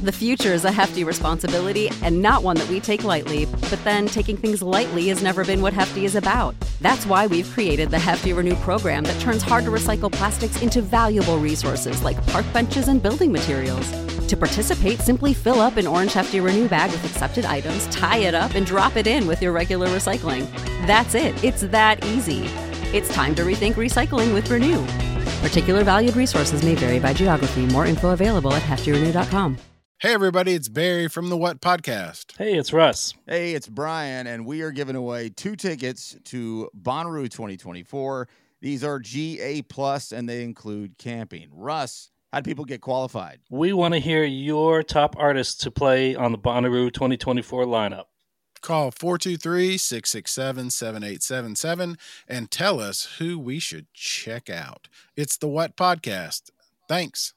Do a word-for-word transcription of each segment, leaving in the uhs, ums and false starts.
The future is a hefty responsibility and not one that we take lightly, but then taking things lightly has never been what Hefty is about. That's why we've created the Hefty Renew program that turns hard-to-recycle plastics into valuable resources like park benches and building materials. To participate, simply fill up an orange Hefty Renew bag with accepted items, tie it up, and drop it in with your regular recycling. That's it. It's that easy. It's time to rethink recycling with Renew. Particular valued resources may vary by geography. More info available at hefty renew dot com. Hey, everybody, it's Barry from the What Podcast. Hey, it's Russ. Hey, it's Brian, and we are giving away two tickets to Bonnaroo twenty twenty-four. These are G A plus, and they include camping. Russ, how do people get qualified? We want to hear your top artists to play on the Bonnaroo twenty twenty-four lineup. Call four two three, six six seven, seven eight seven seven and tell us who we should check out. It's the What Podcast. Thanks.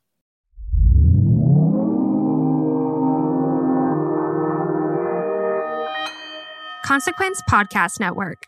Consequence Podcast Network.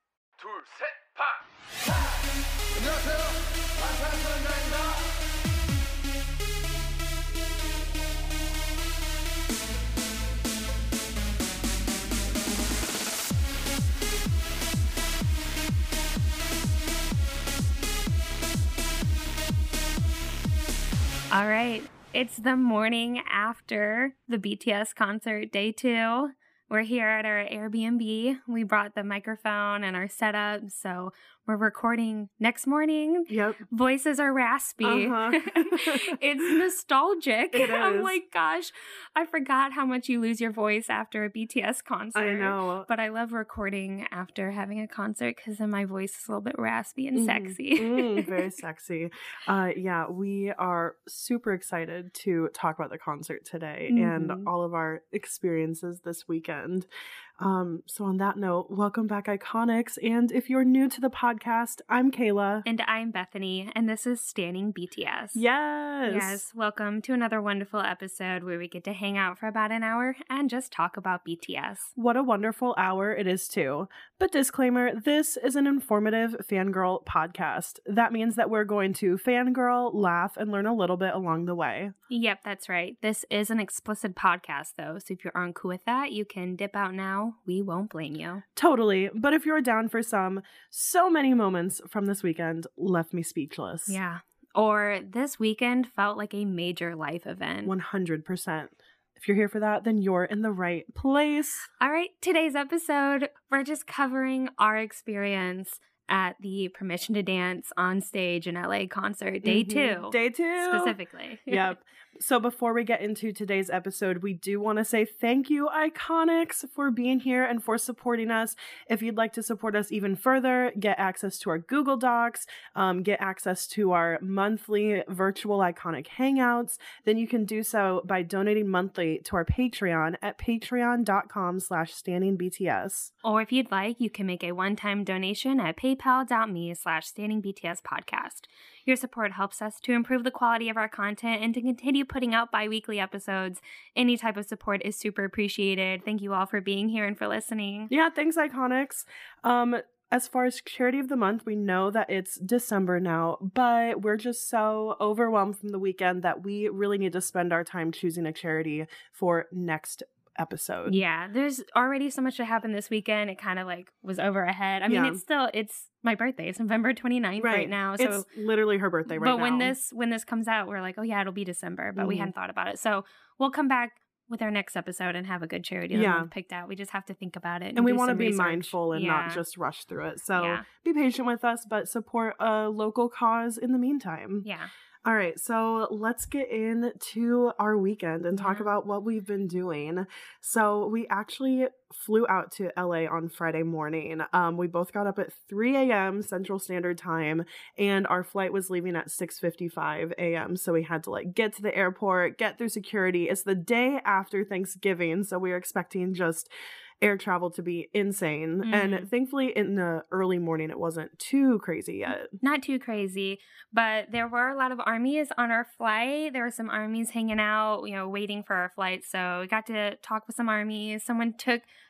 All right, it's the morning after the B T S concert, day two. We're here at our Airbnb. We brought the microphone and our setup, so we're recording next morning. Yep. Voices are raspy. Uh-huh. It's nostalgic. It I'm is. like, gosh, I forgot how much you lose your voice after a B T S concert. I know. But I love recording after having a concert because then my voice is a little bit raspy and Mm, sexy. mm, very sexy. Uh, yeah, we are super excited to talk about the concert today Mhm. and all of our experiences this weekend. Um, so on that note, welcome back, Iconics. And if you're new to the podcast, I'm Kayla. And I'm Bethany, and this is Standing B T S. Yes. Yes, welcome to another wonderful episode where we get to hang out for about an hour and just talk about B T S. What a wonderful hour it is, too. But disclaimer, this is an informative fangirl podcast. That means that we're going to fangirl, laugh, and learn a little bit along the way. Yep, that's right. This is an explicit podcast, though, so if you aren't cool with that, you can dip out now. We won't blame you. Totally. But if you're down for some, so many moments from this weekend left me speechless. Yeah. Or this weekend felt like a major life event. one hundred percent. If you're here for that, then you're in the right place. All right, today's episode, we're just covering our experience at the Permission to Dance on stage in L A concert, day Mhm. two. Day two. Specifically. Yep. So before we get into today's episode, we do want to say thank you, Iconics, for being here and for supporting us. If you'd like to support us even further, get access to our Google Docs, um, get access to our monthly virtual Iconic Hangouts, then you can do so by donating monthly to our Patreon at patreon.com slash standingbts. Or if you'd like, you can make a one-time donation at paypal.me slash standingbtspodcast. Your support helps us to improve the quality of our content and to continue putting out bi-weekly episodes. Any type of support is super appreciated. Thank you all for being here and for listening. Yeah, thanks, Iconics. Um, as far as charity of the month, we know that it's December now, but we're just so overwhelmed from the weekend that we really need to spend our time choosing a charity for next episode. Yeah, there's already so much that happened this weekend. It kind of like was over our head. I mean, Yeah. it's still, it's my birthday. It's November twenty-ninth right, now. So, it's literally her birthday right but now. when this when this comes out, we're like, oh yeah, it'll be December, but we Mhm. hadn't thought about it. So we'll come back with our next episode and have a good charity that Yeah. we've picked out. We just have to think about it. And, and we do want to some be research. mindful and Yeah. not just rush through it. So Yeah. be patient with us, but support a local cause in the meantime. Yeah. All right, so let's get into our weekend and talk Yeah. about what we've been doing. So we actually flew out to L A on Friday morning. Um, we both got up at three a.m. Central Standard Time, and our flight was leaving at six fifty-five a.m. So we had to like get to the airport, get through security. It's the day after Thanksgiving, so we were expecting just air travel to be insane. Mhm. And thankfully in the early morning, it wasn't too crazy yet. Not too crazy, but there were a lot of armies on our flight. There were some armies hanging out, you know, waiting for our flight. So we got to talk with some armies. Someone took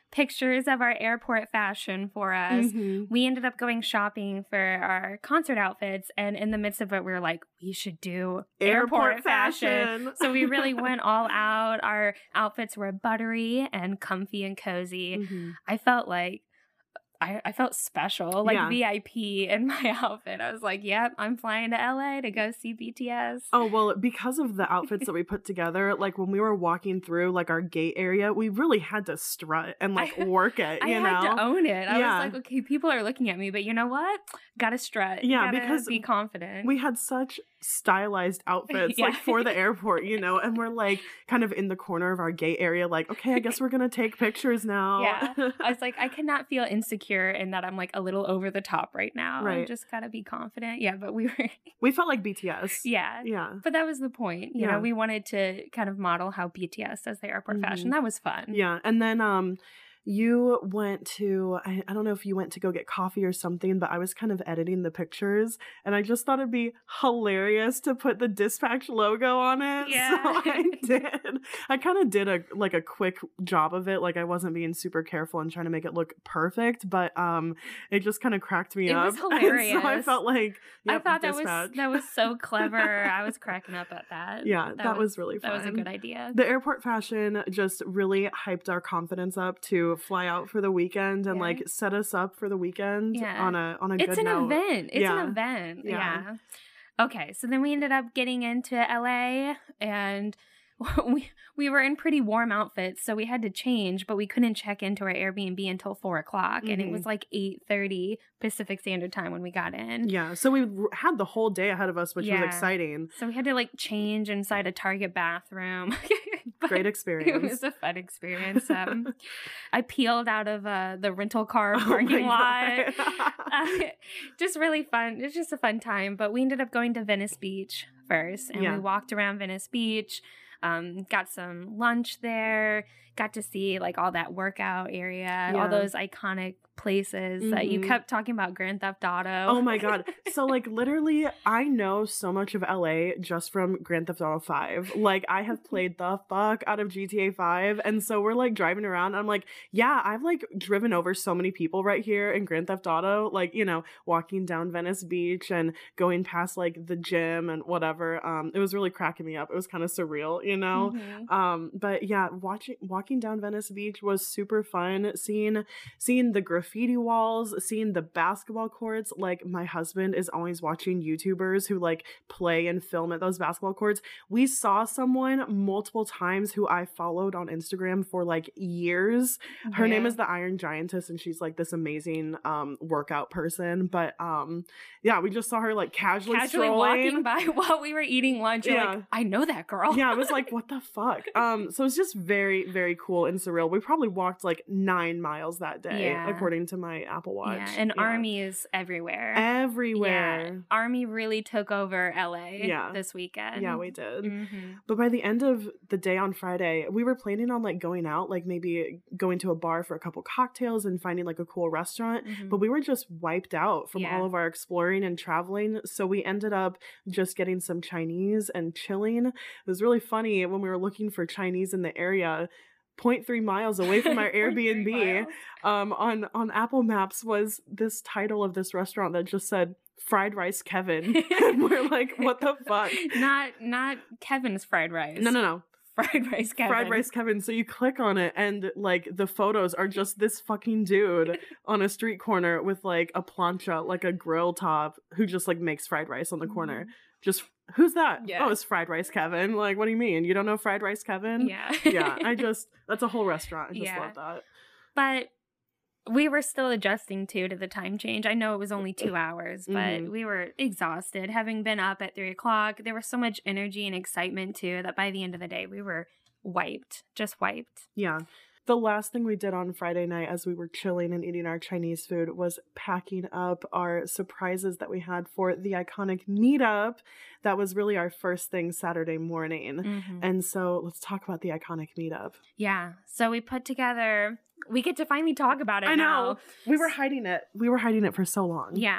pictures of our airport fashion for us. Mm-hmm. We ended up going shopping for our concert outfits, and in the midst of it, we were like, we should do airport, Airport fashion. fashion. So we really went all out. Our outfits were buttery and comfy and cozy. Mm-hmm. I felt like I, I felt special, like Yeah. V I P in my outfit. I was like, yep, I'm flying to L A to go see B T S. Oh, well, because of the outfits that we put together, like when we were walking through like our gate area, we really had to strut and like I- work it, I you had know? to own it. I Yeah. was like, okay, people are looking at me, but you know what? Gotta strut. Yeah, Gotta because be confident. We had such stylized outfits like Yeah. for the airport, you know, and we're like kind of in the corner of our gate area, like, okay, I guess we're gonna take pictures now. Yeah. I was like, I cannot feel insecure in that I'm like a little over the top right now. I Right. just gotta be confident. Yeah, but we were, We felt like B T S. yeah. Yeah. But that was the point. You Yeah. know, we wanted to kind of model how B T S does the airport Mhm. fashion. That was fun. Yeah. And then um you went to I, I don't know if you went to go get coffee or something, but I was kind of editing the pictures and I just thought it'd be hilarious to put the Dispatch logo on it. Yeah. So I did. I kind of did a like a quick job of it. Like I wasn't being super careful and trying to make it look perfect, but um it just kind of cracked me It up. was And so I hilarious. felt like I yep, thought that Dispatch. was that was so clever. I was cracking up at that. Yeah, that, was, really fun. that was a good idea. The airport fashion just really hyped our confidence up to fly out for the weekend and Yeah. like set us up for the weekend Yeah. on a on a It's good an note. event. It's Yeah. an event. Yeah. Yeah. Okay, so then we ended up getting into L A and we we were in pretty warm outfits, so we had to change, but we couldn't check into our Airbnb until four o'clock, and it Mhm. was like eight thirty Pacific Standard Time when we got in. Yeah, so we r- had the whole day ahead of us, which Yeah. was exciting. So we had to like change inside a Target bathroom. But Great It experience. was a fun experience. Um, I peeled out of uh, the rental car Oh parking my lot. God. Uh, just really fun. It's just a fun time. But we ended up going to Venice Beach first, and Yeah. we walked around Venice Beach. Um, got some lunch there. Got to see like all that workout area, Yeah. all those iconic places that you Mhm. kept talking about. Grand Theft Auto. Oh my god. So like literally I know so much of L A just from Grand Theft Auto five. Like I have played the fuck out of G T A five and so we're like driving around and I'm like, yeah, I've like driven over so many people right here in Grand Theft Auto, like, you know, walking down Venice Beach and going past like the gym and whatever. Um it was really cracking me up. It was kind of surreal, you know. Mhm. Um, but yeah, watching walking down Venice Beach was super fun. Seeing seeing the graffiti walls, seeing the basketball courts. Like my husband is always watching YouTubers who like play and film at those basketball courts. We saw someone multiple times who I followed on Instagram for like years. Her name Yeah. is the Iron Giantess, and she's like this amazing um workout person. But um yeah, we just saw her like casually, Casually strolling. walking by while we were eating lunch. You're Yeah. like, I know that girl. Yeah, I was like, what the fuck? Um, so it's just very, very cool and surreal. We probably walked like nine miles that day, Yeah. according to my Apple Watch. Yeah, and armies everywhere. everywhere. Yeah, Army really took over L A Yeah. this weekend. Yeah, we did. Mhm. But by the end of the day on Friday, we were planning on like going out, like maybe going to a bar for a couple cocktails and finding like a cool restaurant. Mhm. But we were just wiped out from Yeah. all of our exploring and traveling. So we ended up just getting some Chinese and chilling. It was really funny when we were looking for Chinese in the area. zero point three miles away from our Three Airbnb, miles. um, on on Apple Maps was this title of this restaurant that just said Fried Rice Kevin. And we're like, what the fuck? Not not Kevin's fried rice. No, no, no. Fried rice Kevin. Fried Rice Kevin. So you click on it and like the photos are just this fucking dude on a street corner with like a plancha, like a grill top, who just like makes fried rice on the corner. Mhm. Just who's that? Yeah. Oh, it's Fried Rice Kevin. Like, what do you mean? You don't know Fried Rice Kevin? Yeah. Yeah, I just that's a whole restaurant. I just Yeah. love that. But we were still adjusting too to the time change. I know it was only two hours, but Mhm. we were exhausted. Having been up at three o'clock, there was so much energy and excitement too that by the end of the day we were wiped, just wiped. Yeah. The last thing we did on Friday night as we were chilling and eating our Chinese food was packing up our surprises that we had for the iconic meetup. That was really our first thing Saturday morning. Mhm. And so let's talk about the iconic meetup. Yeah. So we put together, we get to finally talk about it I now. know. We were hiding it. We were hiding it for so long. Yeah.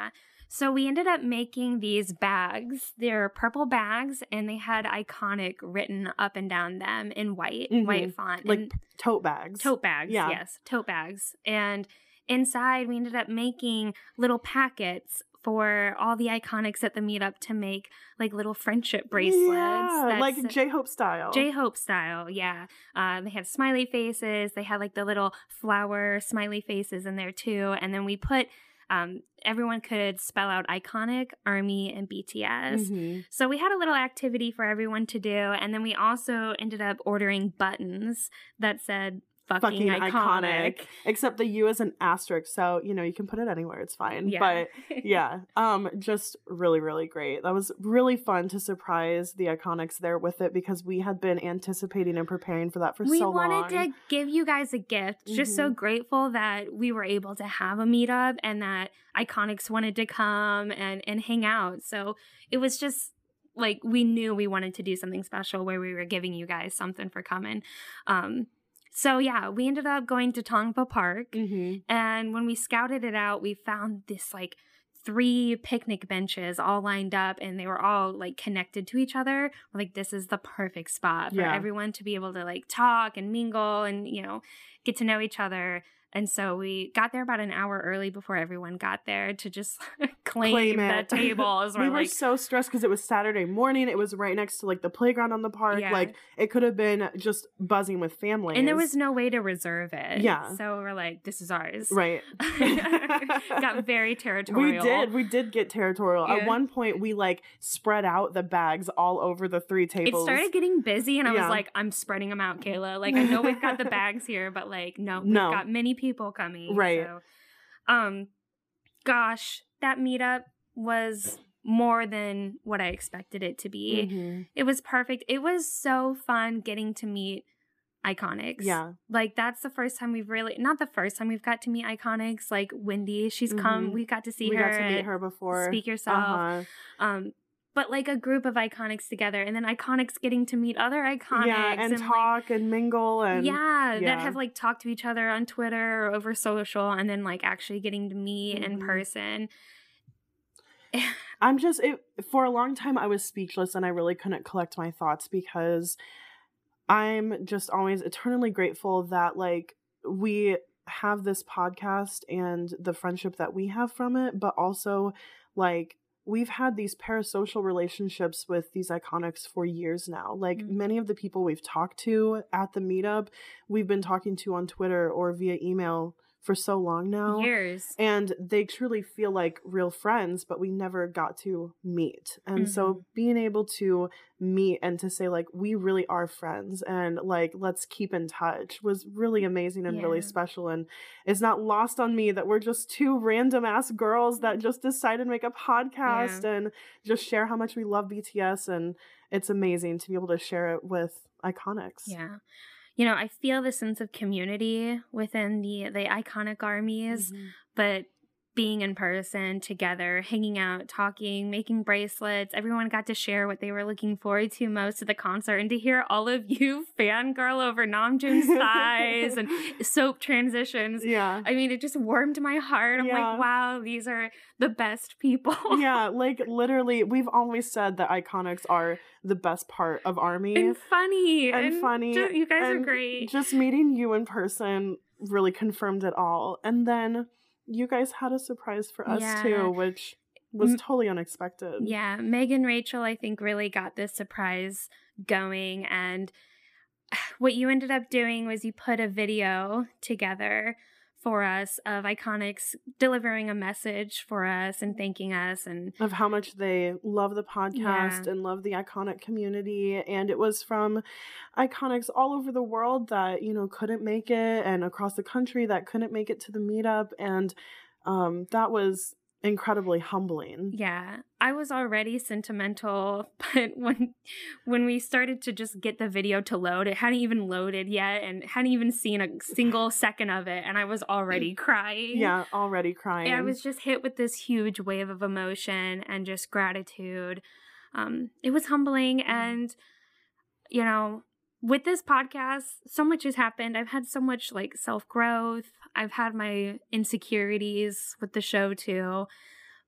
So we ended up making these bags. They're purple bags, and they had Iconic written up and down them in white, Mhm. white font. Like and tote bags. tote bags, Yeah. yes, tote bags. And inside, we ended up making little packets for all the Iconics at the meetup to make like little friendship bracelets. Yeah, that's- like J-Hope style. J-Hope style, yeah. Uh, they had smiley faces. They had like the little flower smiley faces in there too. And then we put, um, everyone could spell out Iconic, ARMY, and B T S. Mhm. So we had a little activity for everyone to do. And then we also ended up ordering buttons that said fucking, Fucking iconic. iconic. Except the U is an asterisk, so you know you can put it anywhere. It's fine. Yeah. But yeah, um, just really, really great. That was really fun to surprise the Iconics there with it because we had been anticipating and preparing for that for we so long. wanted to give you guys a gift. Just so Mhm. grateful that we were able to have a meetup and that Iconics wanted to come and, and hang out. So it was just like we knew we wanted to do something special where we were giving you guys something for coming. Um, so yeah, we ended up going to Tongpa Park. Mhm. And when we scouted it out, we found this like three picnic benches all lined up and they were all like connected to each other. We're like, this is the perfect spot for Yeah. everyone to be able to like talk and mingle and, you know, get to know each other. And so we got there about an hour early before everyone got there to just claim, Claim the it. tables. we We're were like, so stressed because it was Saturday morning. It was right next to like the playground on the park. Yeah. Like it could have been just buzzing with families. and there was no way to reserve it. Yeah. So we're like, this is ours. right. Got very territorial. We did. We did get territorial. Yeah. At one point, we like spread out the bags all over the three It tables. started getting busy, and I Yeah. was like, I'm spreading them out, Kayla. Like, I know we've got the bags here, but like, no, we've No. got many people coming. Right. So, um, gosh, that meetup was more than what I expected it to be. Mhm. It was perfect. It was so fun getting to meet Iconics. Yeah. Like, that's the first time we've really, not the first time we've got to meet Iconics. Like, Wendy, she's come, Mhm. we got to see we her. got to meet at her before. Speak Yourself. Uh-huh. Um, but like a group of Iconics together, and then Iconics getting to meet other Iconics, Yeah, and, like, talk and mingle and yeah, yeah. that have like talked to each other on Twitter or over social, and then like actually getting to meet in Mhm. person. I'm just it, for a long time I was speechless and I really couldn't collect my thoughts because I'm just always eternally grateful that like we have this podcast and the friendship that we have from it, but also like we've had these parasocial relationships with these Iconics for years now. Like Mhm. many of the people we've talked to at the meetup, we've been talking to on Twitter or via email for so long now. Years. And they truly feel like real friends, but we never got to meet. And Mm-hmm. so being able to meet and to say, like, we really are friends and, like, let's keep in touch was really amazing and really Yeah. special. And it's not lost on me that we're just two random ass girls that just decided to make a podcast Yeah. and just share how much we love B T S. And it's amazing to be able to share it with Iconics. Yeah. You know, I feel the sense of community within the the Iconic armies, Mhm. but being in person together, hanging out, talking, making bracelets, everyone got to share what they were looking forward to most at the concert, and to hear all of you fangirl over Namjoon's thighs and soap transitions. Yeah. I mean, it just warmed my heart. I'm Yeah. like, wow, these are the best people. Yeah, like literally, we've always said that Iconics are the best part of ARMY. and funny. And funny, ju- you guys are and great. Just meeting you in person really confirmed it all. And then you guys had a surprise for us Yeah. too, which was M- totally unexpected. Yeah, Meg and Rachel, I think, really got this surprise going. And what you ended up doing was you put a video together for us of Iconics delivering a message for us and thanking us. And Of how much they love the podcast Yeah. and love the Iconic community. And it was from Iconics all over the world that, you know, couldn't make it, and across the country that couldn't make it to the meetup. And um, that was incredibly humbling. yeah, I was already sentimental, but when when we started to just get the video to load, it hadn't even loaded yet and hadn't even seen a single second of it, and I was already crying. Yeah, already crying. I was just hit with this huge wave of emotion and just gratitude. Um, it was humbling. And, you know, with this podcast, so much has happened. I've had so much like self-growth. I've had my insecurities with the show too.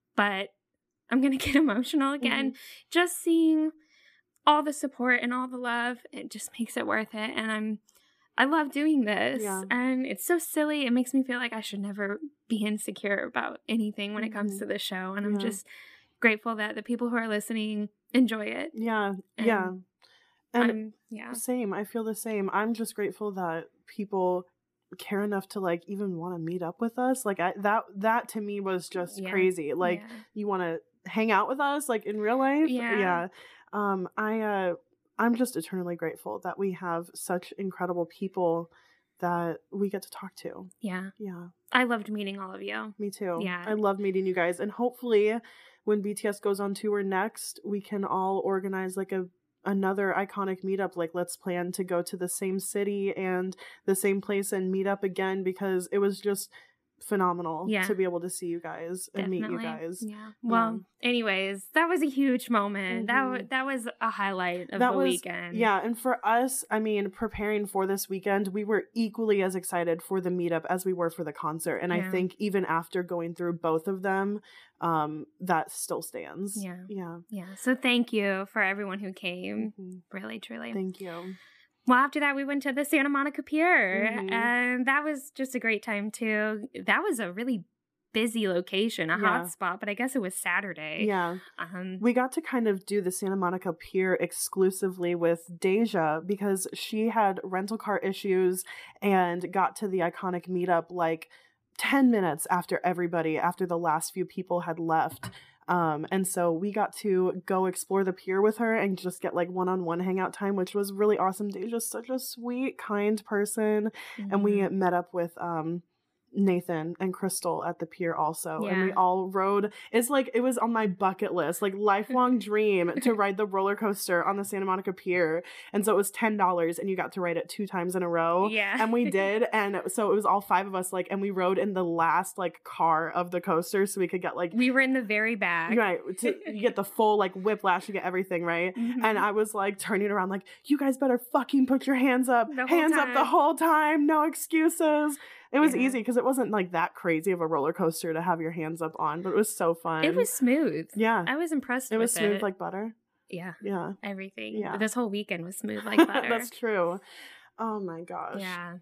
but I'm going to get emotional again. Mm-hmm. Just seeing all the support and all the love, it just makes it worth it. And I'm, I love doing this. Yeah. And it's so silly. It makes me feel like I should never be insecure about anything when mm-hmm. it comes to this show. And I'm yeah. just grateful that the people who are listening enjoy it. Yeah. And yeah. And I'm, yeah. Same. I feel the same. I'm just grateful that people care enough to like even want to meet up with us. Like I, that, that to me was just yeah. crazy. Like yeah. you want to hang out with us like in real life. Yeah. Yeah. Um, I, uh, I'm just eternally grateful that we have such incredible people that we get to talk to. Yeah. Yeah. I loved meeting all of you. Me too. Yeah. I love meeting you guys. And hopefully when B T S goes on tour next, we can all organize like a another iconic meetup. Like let's plan to go to the same city and the same place and meet up again, because it was just phenomenal yeah. to be able to see you guys and Definitely. meet you guys. Yeah. Well, yeah. anyways, that was a huge moment. Mm-hmm. That w- that was a highlight of that the was, weekend. Yeah, and for us, I mean, preparing for this weekend, we were equally as excited for the meetup as we were for the concert. And yeah. I think even after going through both of them, um, that still stands. Yeah. Yeah. Yeah. So thank you for everyone who came. Mm-hmm. Really, truly. Thank you. Well, after that, we went to the Santa Monica Pier, mm-hmm. and that was just a great time, too. That was a really busy location, a yeah. hot spot, but I guess it was Saturday. Yeah. Um, we got to kind of do the Santa Monica Pier exclusively with Deja because she had rental car issues and got to the iconic meetup like ten minutes after everybody, after the last few people had left. Um, and so we got to go explore the pier with her and just get like one-on-one hangout time, which was really awesome. Deja's such a sweet, kind person. Mm-hmm. And we met up with um, Nathan and Crystal at the pier also. Yeah. And we all rode. It's like, it was on my bucket list, like lifelong dream to ride the roller coaster on the Santa Monica Pier. And so it was ten dollars and you got to ride it two times in a row. Yeah. And we did. And so it was all five of us, like, and we rode in the last like car of the coaster so we could get like. We were in the very back. Right. To, you get the full like whiplash, you get everything, right? Mm-hmm. And I was like turning around like, you guys better fucking put your hands up. The hands time. up the whole time. No excuses. It was yeah. easy because it wasn't like that crazy of a roller coaster to have your hands up on, but it was so fun. It was smooth. Yeah. I was impressed it with was smooth it. like butter. Yeah. Yeah. Everything. Yeah. This whole weekend was smooth like butter. That's true. Oh my gosh. Yeah.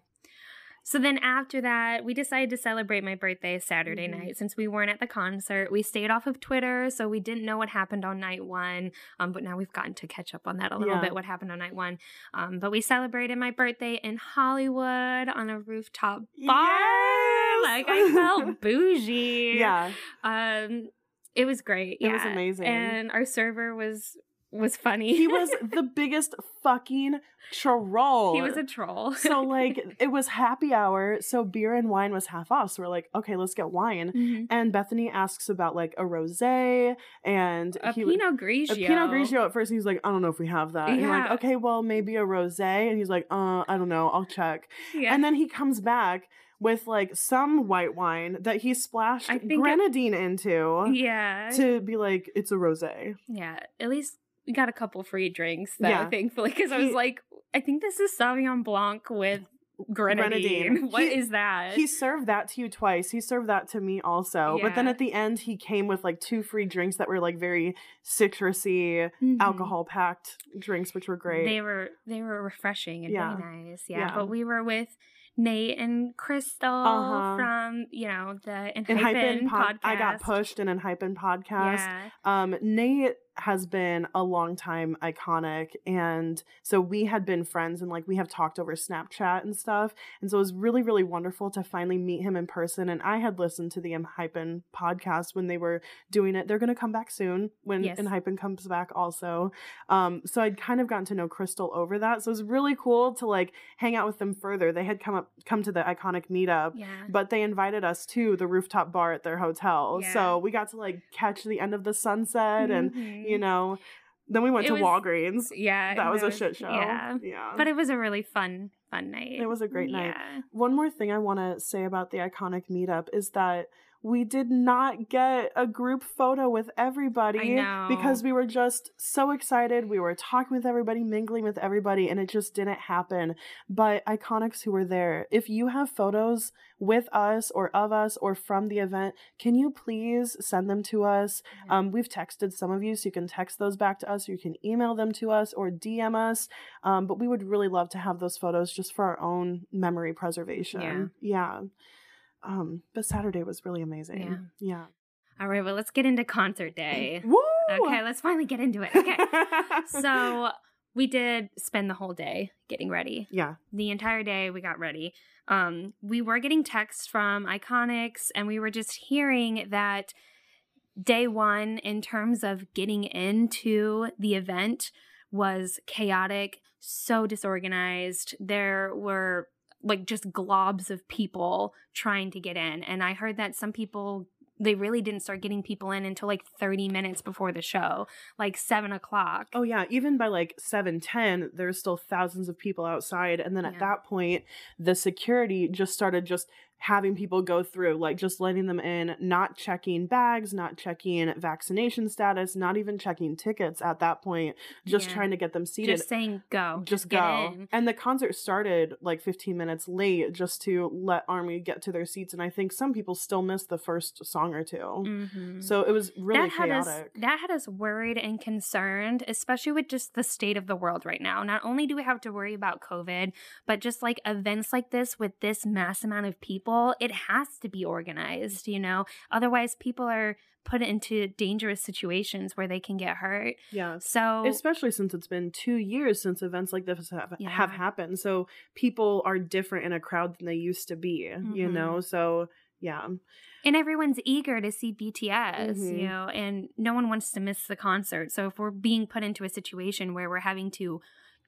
So then after that, we decided to celebrate my birthday Saturday mm-hmm. night. Since we weren't at the concert, we stayed off of Twitter, so we didn't know what happened on night one. Um, but now we've gotten to catch up on that a little yeah. bit, what happened on night one. Um, but we celebrated my birthday in Hollywood on a rooftop bar. Yes! Like, I felt bougie. Yeah. Um, it was great. It yeah. was amazing. And our server was... was funny. He was the biggest fucking troll. He was a troll. So like it was happy hour, so beer and wine was half off. So we're like, okay, let's get wine. Mm-hmm. And Bethany asks about like a rosé and a he, Pinot Grigio. A Pinot Grigio at first. And he's like, I don't know if we have that. And yeah. I'm like, okay, well maybe a rosé. And he's like, uh, I don't know, I'll check. Yeah. And then he comes back with like some white wine that he splashed grenadine it, into. Yeah. To be like, it's a rosé. Yeah. At least we got a couple free drinks though, yeah. thankfully, because I was like, I think this is Sauvignon Blanc with grenadine. grenadine. What he, is that? He served that to you twice. He served that to me also. Yeah. But then at the end, he came with like two free drinks that were like very citrusy, mm-hmm. alcohol packed drinks, which were great. They were they were refreshing and yeah. very nice. Yeah. yeah. But we were with Nate and Crystal uh-huh. from, you know, the In Hypen pod- podcast. I got pushed in An Hypen podcast. Yeah. Um, Nate has been a long time iconic, and so we had been friends and like we have talked over Snapchat and stuff, and so it was really really wonderful to finally meet him in person. And I had listened to the In Hypen podcast when they were doing it. They're going to come back soon when yes. In Hypen comes back also. Um, so I'd kind of gotten to know Crystal over that, so it was really cool to like hang out with them further. They had come up come to the iconic meetup, yeah. but they invited us to the rooftop bar at their hotel, yeah. so we got to like catch the end of the sunset mm-hmm. and you know, then we went it to was, Walgreens. Yeah. That was, was a shit show. Yeah. yeah. But it was a really fun, fun night. It was a great yeah. night. One more thing I want to say about the iconic meetup is that we did not get a group photo with everybody I know. because we were just so excited. We were talking with everybody, mingling with everybody, and it just didn't happen. But Iconics who were there, if you have photos with us or of us or from the event, can you please send them to us? Yeah. Um, we've texted some of you, so you can text those back to us, or you can email them to us or D M us. Um, but we would really love to have those photos just for our own memory preservation. Yeah. yeah. Um, but Saturday was really amazing. Yeah. yeah. All right, well, let's get into concert day. Woo! Okay, let's finally get into it. Okay. So we did spend the whole day getting ready. Yeah. The entire day we got ready. Um, we were getting texts from Iconics, and we were just hearing that day one, in terms of getting into the event, was chaotic, so disorganized. There were like just globs of people trying to get in. And I heard that some people, they really didn't start getting people in until like thirty minutes before the show, like seven o'clock. Oh yeah, even by like seven ten, there's still thousands of people outside. And then at Yeah. that point, the security just started just having people go through, like just letting them in, not checking bags, not checking vaccination status, not even checking tickets at that point, just Yeah. trying to get them seated. Just saying go. Just get go. in. And the concert started like fifteen minutes late just to let Army get to their seats. And I think some people still missed the first song or two. Mhm. So it was really that had us chaotic. that had us worried and concerned, especially with just the state of the world right now. Not only do we have to worry about COVID, but just like events like this with this mass amount of people, it has to be organized, you know? Otherwise, people are put into dangerous situations where they can get hurt. Yeah. So Especially since it's been two years since events like this have, Yeah. have happened. So people are different in a crowd than they used to be, you Mhm. know? So, yeah. and everyone's eager to see B T S, Mhm. you know, and no one wants to miss the concert. So if we're being put into a situation where we're having to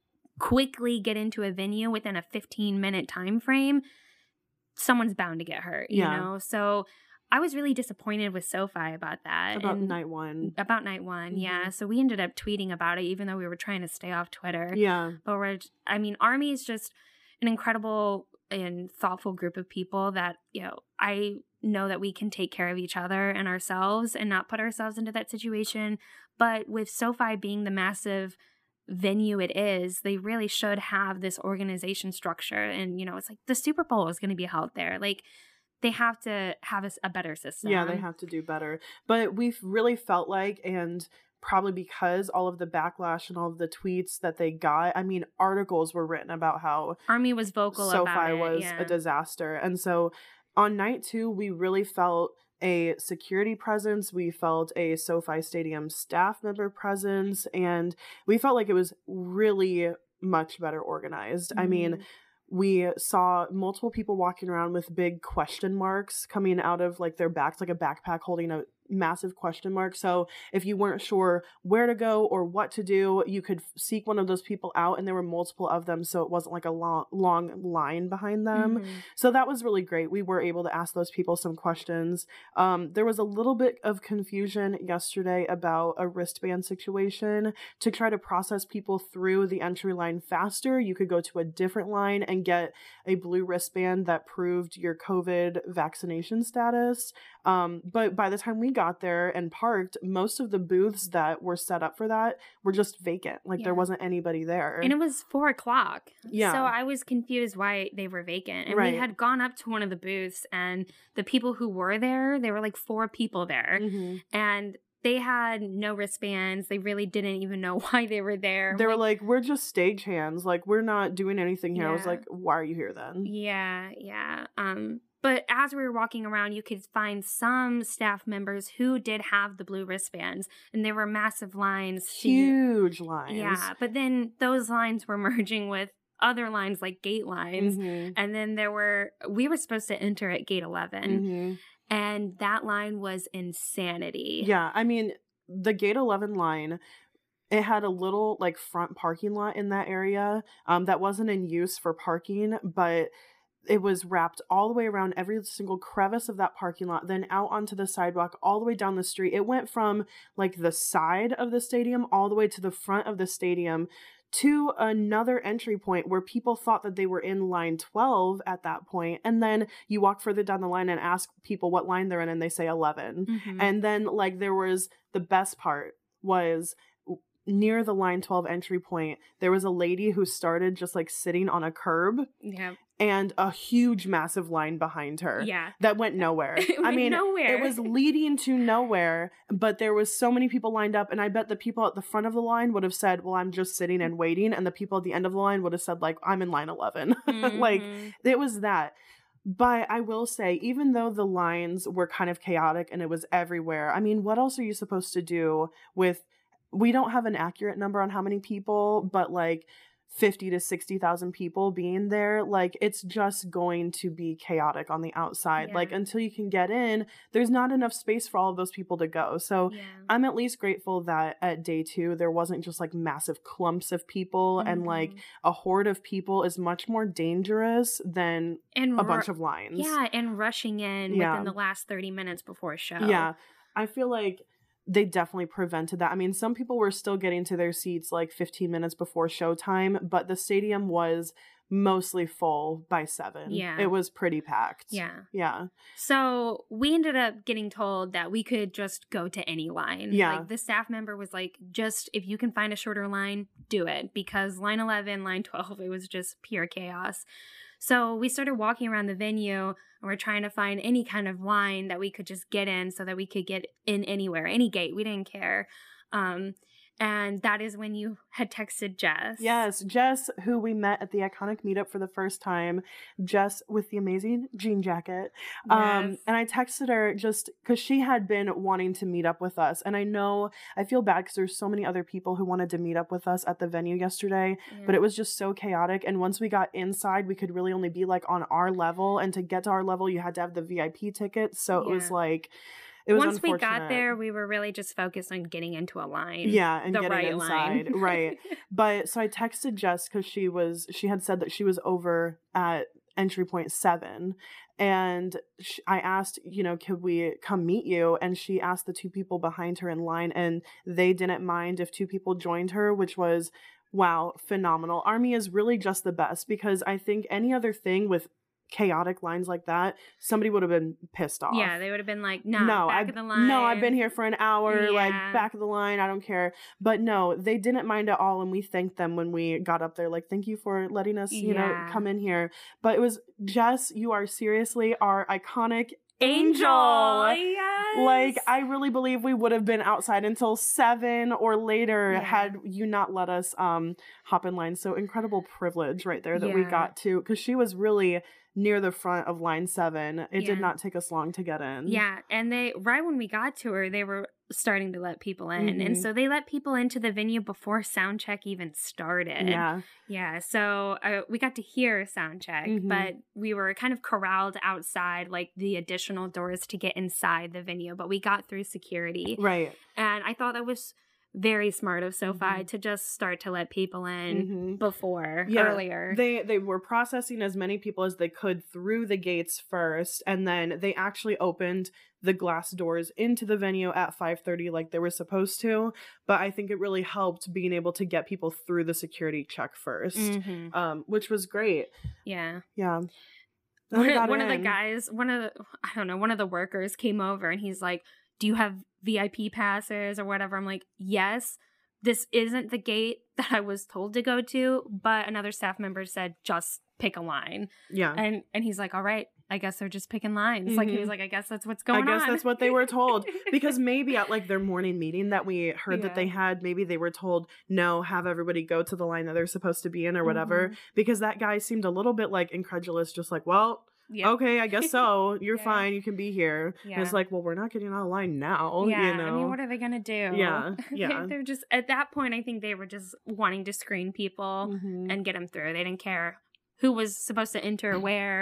quickly get into a venue within a fifteen minute time frame, someone's bound to get hurt, you Yeah. know? So I was really disappointed with SoFi about that. About and night one. About night one, yeah. Mhm. So we ended up tweeting about it, even though we were trying to stay off Twitter. Yeah. But we're, I mean, Army is just an incredible and thoughtful group of people that, you know, I know that we can take care of each other and ourselves and not put ourselves into that situation. But with SoFi being the massive venue it is, they really should have this organization structure. And, you know, it's like the Super Bowl is going to be held there. Like, they have to have a, a better system. Yeah, they have to do better. But we've really felt like, and probably because all of the backlash and all of the tweets that they got, I mean, articles were written about how Army was vocal about SoFi it. was yeah. a disaster. And so on night two, we really felt a security presence. We felt a SoFi Stadium staff member presence, and we felt like it was really much better organized. I mean, Mhm. we saw multiple people walking around with big question marks coming out of like their backs, like a backpack holding a massive question mark. So if you weren't sure where to go or what to do, you could seek one of those people out, and there were multiple of them, so it wasn't like a long long line behind them. Mhm. So that was really great. We were able to ask those people some questions. Um, there was a little bit of confusion yesterday about a wristband situation. To try to process people through the entry line faster, you could go to a different line and get a blue wristband that proved your COVID vaccination status. Um, but by the time we got there and parked, most of the booths that were set up for that were just vacant. Like Yeah. there wasn't anybody there. And it was four o'clock. Yeah. So I was confused why they were vacant. And Right. we had gone up to one of the booths, and the people who were there, there were like four people there. Mhm. And they had no wristbands. They really didn't even know why they were there. They were like, we're just stagehands. Like, we're not doing anything here. I was Yeah. like, why are you here then? Yeah, yeah. Um, but as we were walking around, you could find some staff members who did have the blue wristbands, and there were massive lines. to- Huge lines. Yeah, but then those lines were merging with other lines like gate lines. Mhm. And then there were, we were supposed to enter at gate eleven, Mhm. and that line was insanity. Yeah, I mean, the gate eleven line, it had a little like front parking lot in that area um, that wasn't in use for parking, but it was wrapped all the way around every single crevice of that parking lot, then out onto the sidewalk, all the way down the street. It went from like the side of the stadium all the way to the front of the stadium to another entry point where people thought that they were in line twelve at that point. And then you walk further down the line and ask people what line they're in, and they say eleven. Mm-hmm. And then, like, there was the best part was near the line twelve entry point, there was a lady who started just like sitting on a curb. Yeah. And a huge, massive line behind her. Yeah. That went nowhere. It I went mean, nowhere. it was leading to nowhere, but there was so many people lined up, and I bet the people at the front of the line would have said, well, I'm just sitting and waiting, and the people at the end of the line would have said, like, I'm in line eleven. Mm-hmm. Like, it was that. But I will say, even though the lines were kind of chaotic and it was everywhere, I mean, what else are you supposed to do with, we don't have an accurate number on how many people, but like fifty to sixty thousand people being there, like, it's just going to be chaotic on the outside. Yeah. Like, until you can get in, there's not enough space for all of those people to go. So Yeah. I'm at least grateful that at day two, there wasn't just like massive clumps of people, Mm-hmm. and like a horde of people is much more dangerous than and a ru- bunch of lines. Yeah, and rushing in Yeah. within the last thirty minutes before a show. Yeah. I feel like they definitely prevented that. I mean, some people were still getting to their seats like fifteen minutes before showtime, but the stadium was mostly full by seven. Yeah. It was pretty packed. Yeah. Yeah. So we ended up getting told that we could just go to any line. Yeah. Like, the staff member was like, just if you can find a shorter line, do it. Because line eleven, line twelve, it was just pure chaos. So we started walking around the venue, and we're trying to find any kind of line that we could just get in so that we could get in anywhere, any gate. We didn't care. Um, and that is when you had texted Jess. Yes, Jess, who we met at the Iconic meetup for the first time, Jess with the amazing jean jacket. Um, Yes. and I texted her just because she had been wanting to meet up with us. And I know, I feel bad because there's so many other people who wanted to meet up with us at the venue yesterday, Yeah. but it was just so chaotic. And once we got inside, we could really only be like on our level. And to get to our level, you had to have the V I P ticket. So it was Yeah. like, it was Once we got unfortunate. there, we were really just focused on getting into a line. Yeah, and the getting right inside. line. Right. But so I texted Jess because she was, she had said that she was over at entry point seven. And sh I asked, you know, could we come meet you? And she asked the two people behind her in line, and they didn't mind if two people joined her, which was, wow, phenomenal. Army is really just the best, because I think any other thing with chaotic lines like that, somebody would have been pissed off. Yeah, they would have been like, nah, no, back I've, of the line. no, I've been here for an hour, like Yeah. back of the line, I don't care. But no, they didn't mind at all, and we thanked them when we got up there, like, thank you for letting us, you know, Yeah. come in here. But it was, Jess, you are seriously our iconic Angel. angel. Yes. Like, I really believe we would have been outside until seven or later Yeah. had you not let us um hop in line. So incredible privilege right there that we Yeah. got to, because she was really near the front of line seven. It Yeah. did not take us long to get in. Yeah, and they, right when we got to her, they were starting to let people in. And Mhm. so they let people into the venue before sound check even started. Yeah. Yeah, so uh, we got to hear sound check, Mhm. but we were kind of corralled outside, like the additional doors to get inside the venue, but we got through security. Right. And I thought that was very smart of SoFi Mhm. to just start to let people in Mhm. before, Yeah, earlier. They they were processing as many people as they could through the gates first, and then they actually opened the glass doors into the venue at five thirty like they were supposed to. But I think it really helped being able to get people through the security check first, Mhm. um, which was great. Yeah. Yeah. Then One, we of, got one of the in. guys, one of the, I don't know, one of the workers came over and he's like, do you have V I P passes or whatever? I'm like, yes. This isn't the gate that I was told to go to, but another staff member said, just pick a line. Yeah. And and he's like, all right, I guess they're just picking lines. Like, he Mhm. was like, I guess that's what's I going on. guess that's what they were told. Because maybe at like their morning meeting that we heard Yeah. that they had, maybe they were told, no, have everybody go to the line that they're supposed to be in or whatever. Mhm. Because that guy seemed a little bit like incredulous, just like, well, Yeah. okay, I guess so. You're Yeah. fine. You can be here. And Yeah. it's like, well, we're not getting out of line now. Yeah, You know? I mean, what are they gonna do? Yeah, yeah. They're just, at that point, I think they were just wanting to screen people Mhm. and get them through. They didn't care who was supposed to enter where,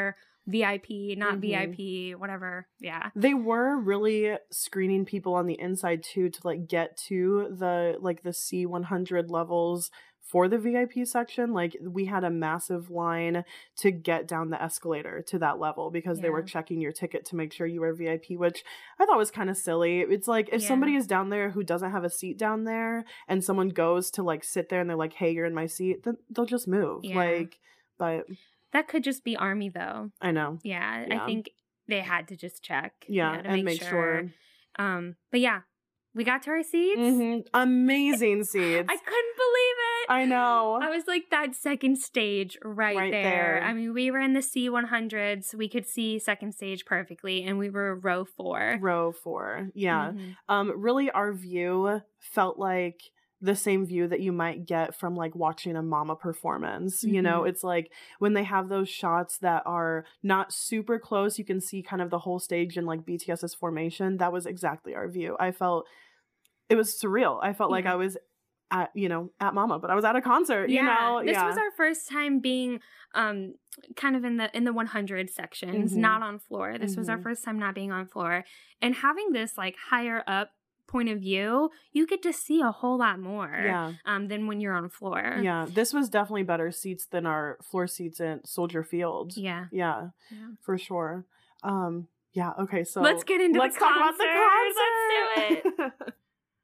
V I P, not Mhm. V I P, whatever. Yeah. They were really screening people on the inside too to like get to the like the C one hundred levels for the V I P section. Like we had a massive line to get down the escalator to that level because they were Yeah. checking your ticket to make sure you were V I P, which I thought was kind of silly. It's like if Yeah. somebody is down there who doesn't have a seat down there and someone goes to like sit there and they're like, hey, you're in my seat, then they'll just move. Yeah. Like, but That could just be Army, though. I know. Yeah, Yeah. I think they had to just check. Yeah, to and make sure. Um, but yeah, we got to our seats. Mhm. Amazing seats. I couldn't believe it. I know. I was like that second stage right, Right there. there. I mean, we were in the C one hundreds. We could see second stage perfectly, and we were row four. Row four. Yeah. Mhm. Um, really, our view felt like the same view that you might get from like watching a Mama performance. You know, Mhm. it's like when they have those shots that are not super close, you can see kind of the whole stage in like BTS's formation. That was exactly our view. I felt it was surreal. I felt like Yeah. I was at, you know, at Mama, but I was at a concert, Yeah, you know? this yeah. was our first time being um kind of in the in the one hundred sections, Mhm. not on floor. This was our Mhm. first time not being on floor, and having this like higher up point of view, you get to see a whole lot more Yeah. um than when you're on floor. Yeah. This was definitely better seats than our floor seats at Soldier Field. Yeah. Yeah, Yeah. for sure. Um, yeah, okay, so Let's get into let's the talk concert. about the concert. Let's do it.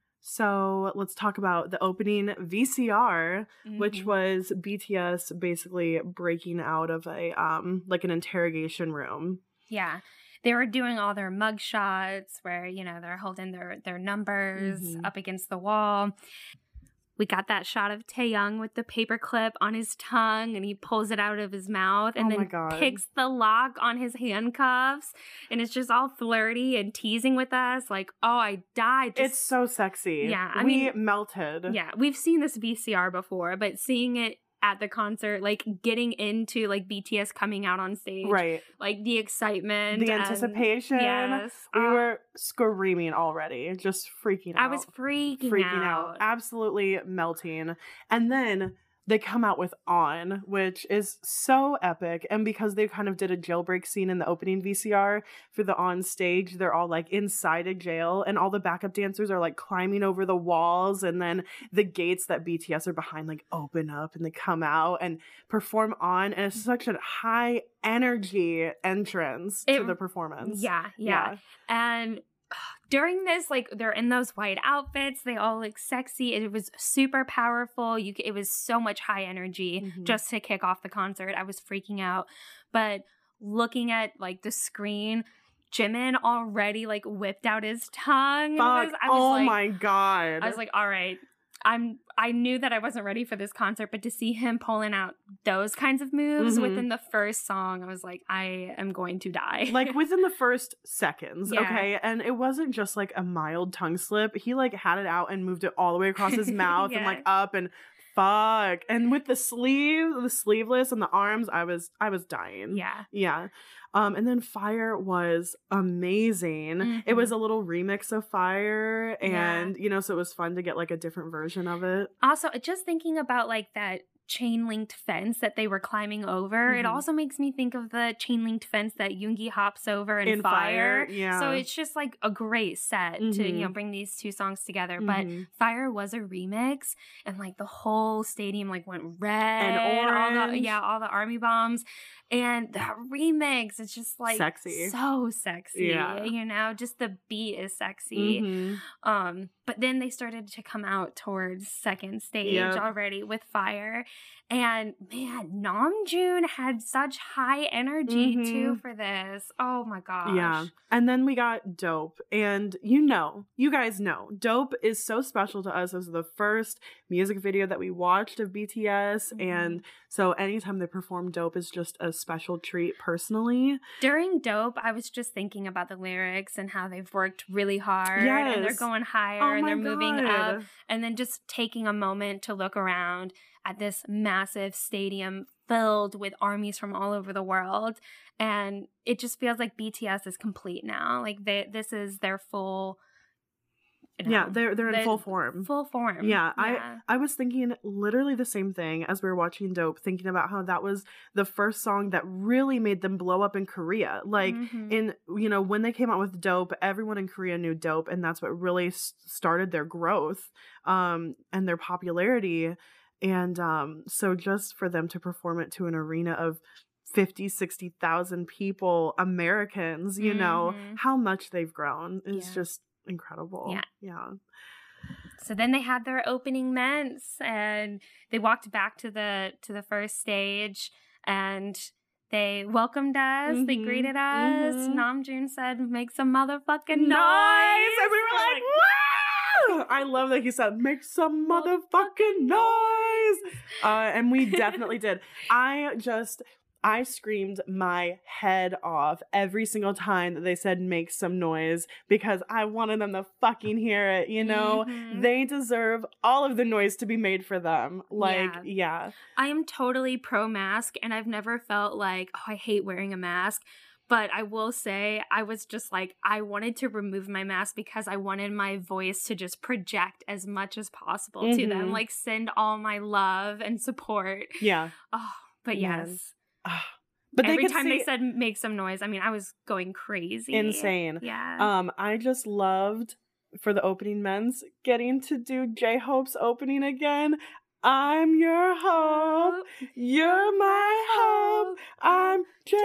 So let's talk about the opening V C R, which Mhm. was B T S basically breaking out of a um like an interrogation room. Yeah. They were doing all their mug shots where, you know, they're holding their, their numbers Mhm. up against the wall. We got that shot of Taehyung with the paperclip on his tongue, and he pulls it out of his mouth and Oh my then God. picks the lock on his handcuffs. And it's just all flirty and teasing with us. Like, oh, I died. Just- It's so sexy. Yeah, I we mean- melted. yeah, we've seen this V C R before, but seeing it at the concert, like getting into like B T S coming out on stage, Right. like the excitement, The and- anticipation. yes, We uh, were screaming already, just freaking out. I was freaking, freaking out. Absolutely melting. And then they come out with On, which is so epic. And because they kind of did a jailbreak scene in the opening V C R for the On stage, they're all like inside a jail and all the backup dancers are like climbing over the walls. And then the gates that B T S are behind like open up and they come out and perform On. And it's such a high energy entrance to It- the performance. Yeah, yeah. And during this, like they're in those white outfits, they all look sexy. It was super powerful. You, c- it was so much high energy Mhm. just to kick off the concert. I was freaking out, but looking at like the screen, Jimin already like whipped out his tongue. Fuck. I was, I was oh like, my God. I was like, all right. I'm. I knew that I wasn't ready for this concert, but to see him pulling out those kinds of moves Mhm. within the first song, I was like, I am going to die. like within the first seconds, Yeah. okay? And it wasn't just like a mild tongue slip. He like had it out and moved it all the way across his mouth and Yeah. like up and fuck. And with the sleeve, the sleeveless and the arms, I was I was dying. yeah. Yeah. Um, and then Fire was amazing. It Mhm. was a little remix of Fire, Yeah. and you know, so it was fun to get like a different version of it. Also, just thinking about like that chain linked fence that they were climbing over, it Mhm. also makes me think of the chain linked fence that Yoongi hops over in, In Fire. Fire, yeah. So it's just like a great set to, you know, Mhm. bring these two songs together. But Mhm. Fire was a remix, and like the whole stadium like went red And all the, orange. yeah, all the army bombs. And that remix, it's just like Sexy. so sexy. Yeah. You know, just the beat is sexy. Mhm. Um, but then they started to come out towards second stage Yep. already with Fire. And man, Namjoon had such high energy too Mhm. for this. Oh my gosh. Yeah. And then we got Dope. And you know, you guys know, Dope is so special to us as the first music video that we watched of B T S. Mhm. And so anytime they perform Dope is just a special treat personally. During Dope, I was just thinking about the lyrics and how they've worked really hard and they're Yes. going higher Oh and my they're moving up. God. And then just taking a moment to look around at this massive stadium filled with armies from all over the world. And it just feels like B T S is complete now. Like they, this is their full No. Yeah, they're they're in They're full form. Full form. Yeah, yeah. I I was thinking literally the same thing as we were watching Dope, thinking about how that was the first song that really made them blow up in Korea. Like Mhm. in, you know, when they came out with Dope, everyone in Korea knew Dope, and that's what really s- started their growth um and their popularity. And um so just for them to perform it to an arena of fifty, sixty thousand people, Americans, you know, Mhm. how much they've grown is Yeah. just incredible. Yeah. Yeah. So then they had their opening ments, and they walked back to the to the first stage, and they welcomed us. They Mhm, greeted us. mhm. Namjoon said, "Make some motherfucking noise!" Nice! And we were like, "Woo!" I love that he said, "Make some motherfucking noise!" Uh, and we definitely did. I just, I screamed my head off every single time that they said "make some noise" because I wanted them to fucking hear it, you know? Mhm. They deserve all of the noise to be made for them. Like, Yeah. yeah. I am totally pro mask, and I've never felt like, oh, I hate wearing a mask. But I will say, I was just like, I wanted to remove my mask because I wanted my voice to just project as much as possible to them, Mhm. like send all my love and support. Yeah. Oh, but Man. yes. But they Every could time see they said make some noise, I mean, I was going crazy. insane. Yeah. Um, I just loved for the opening men's getting to do J-Hope's opening again. I'm your hope, you're my hope, I'm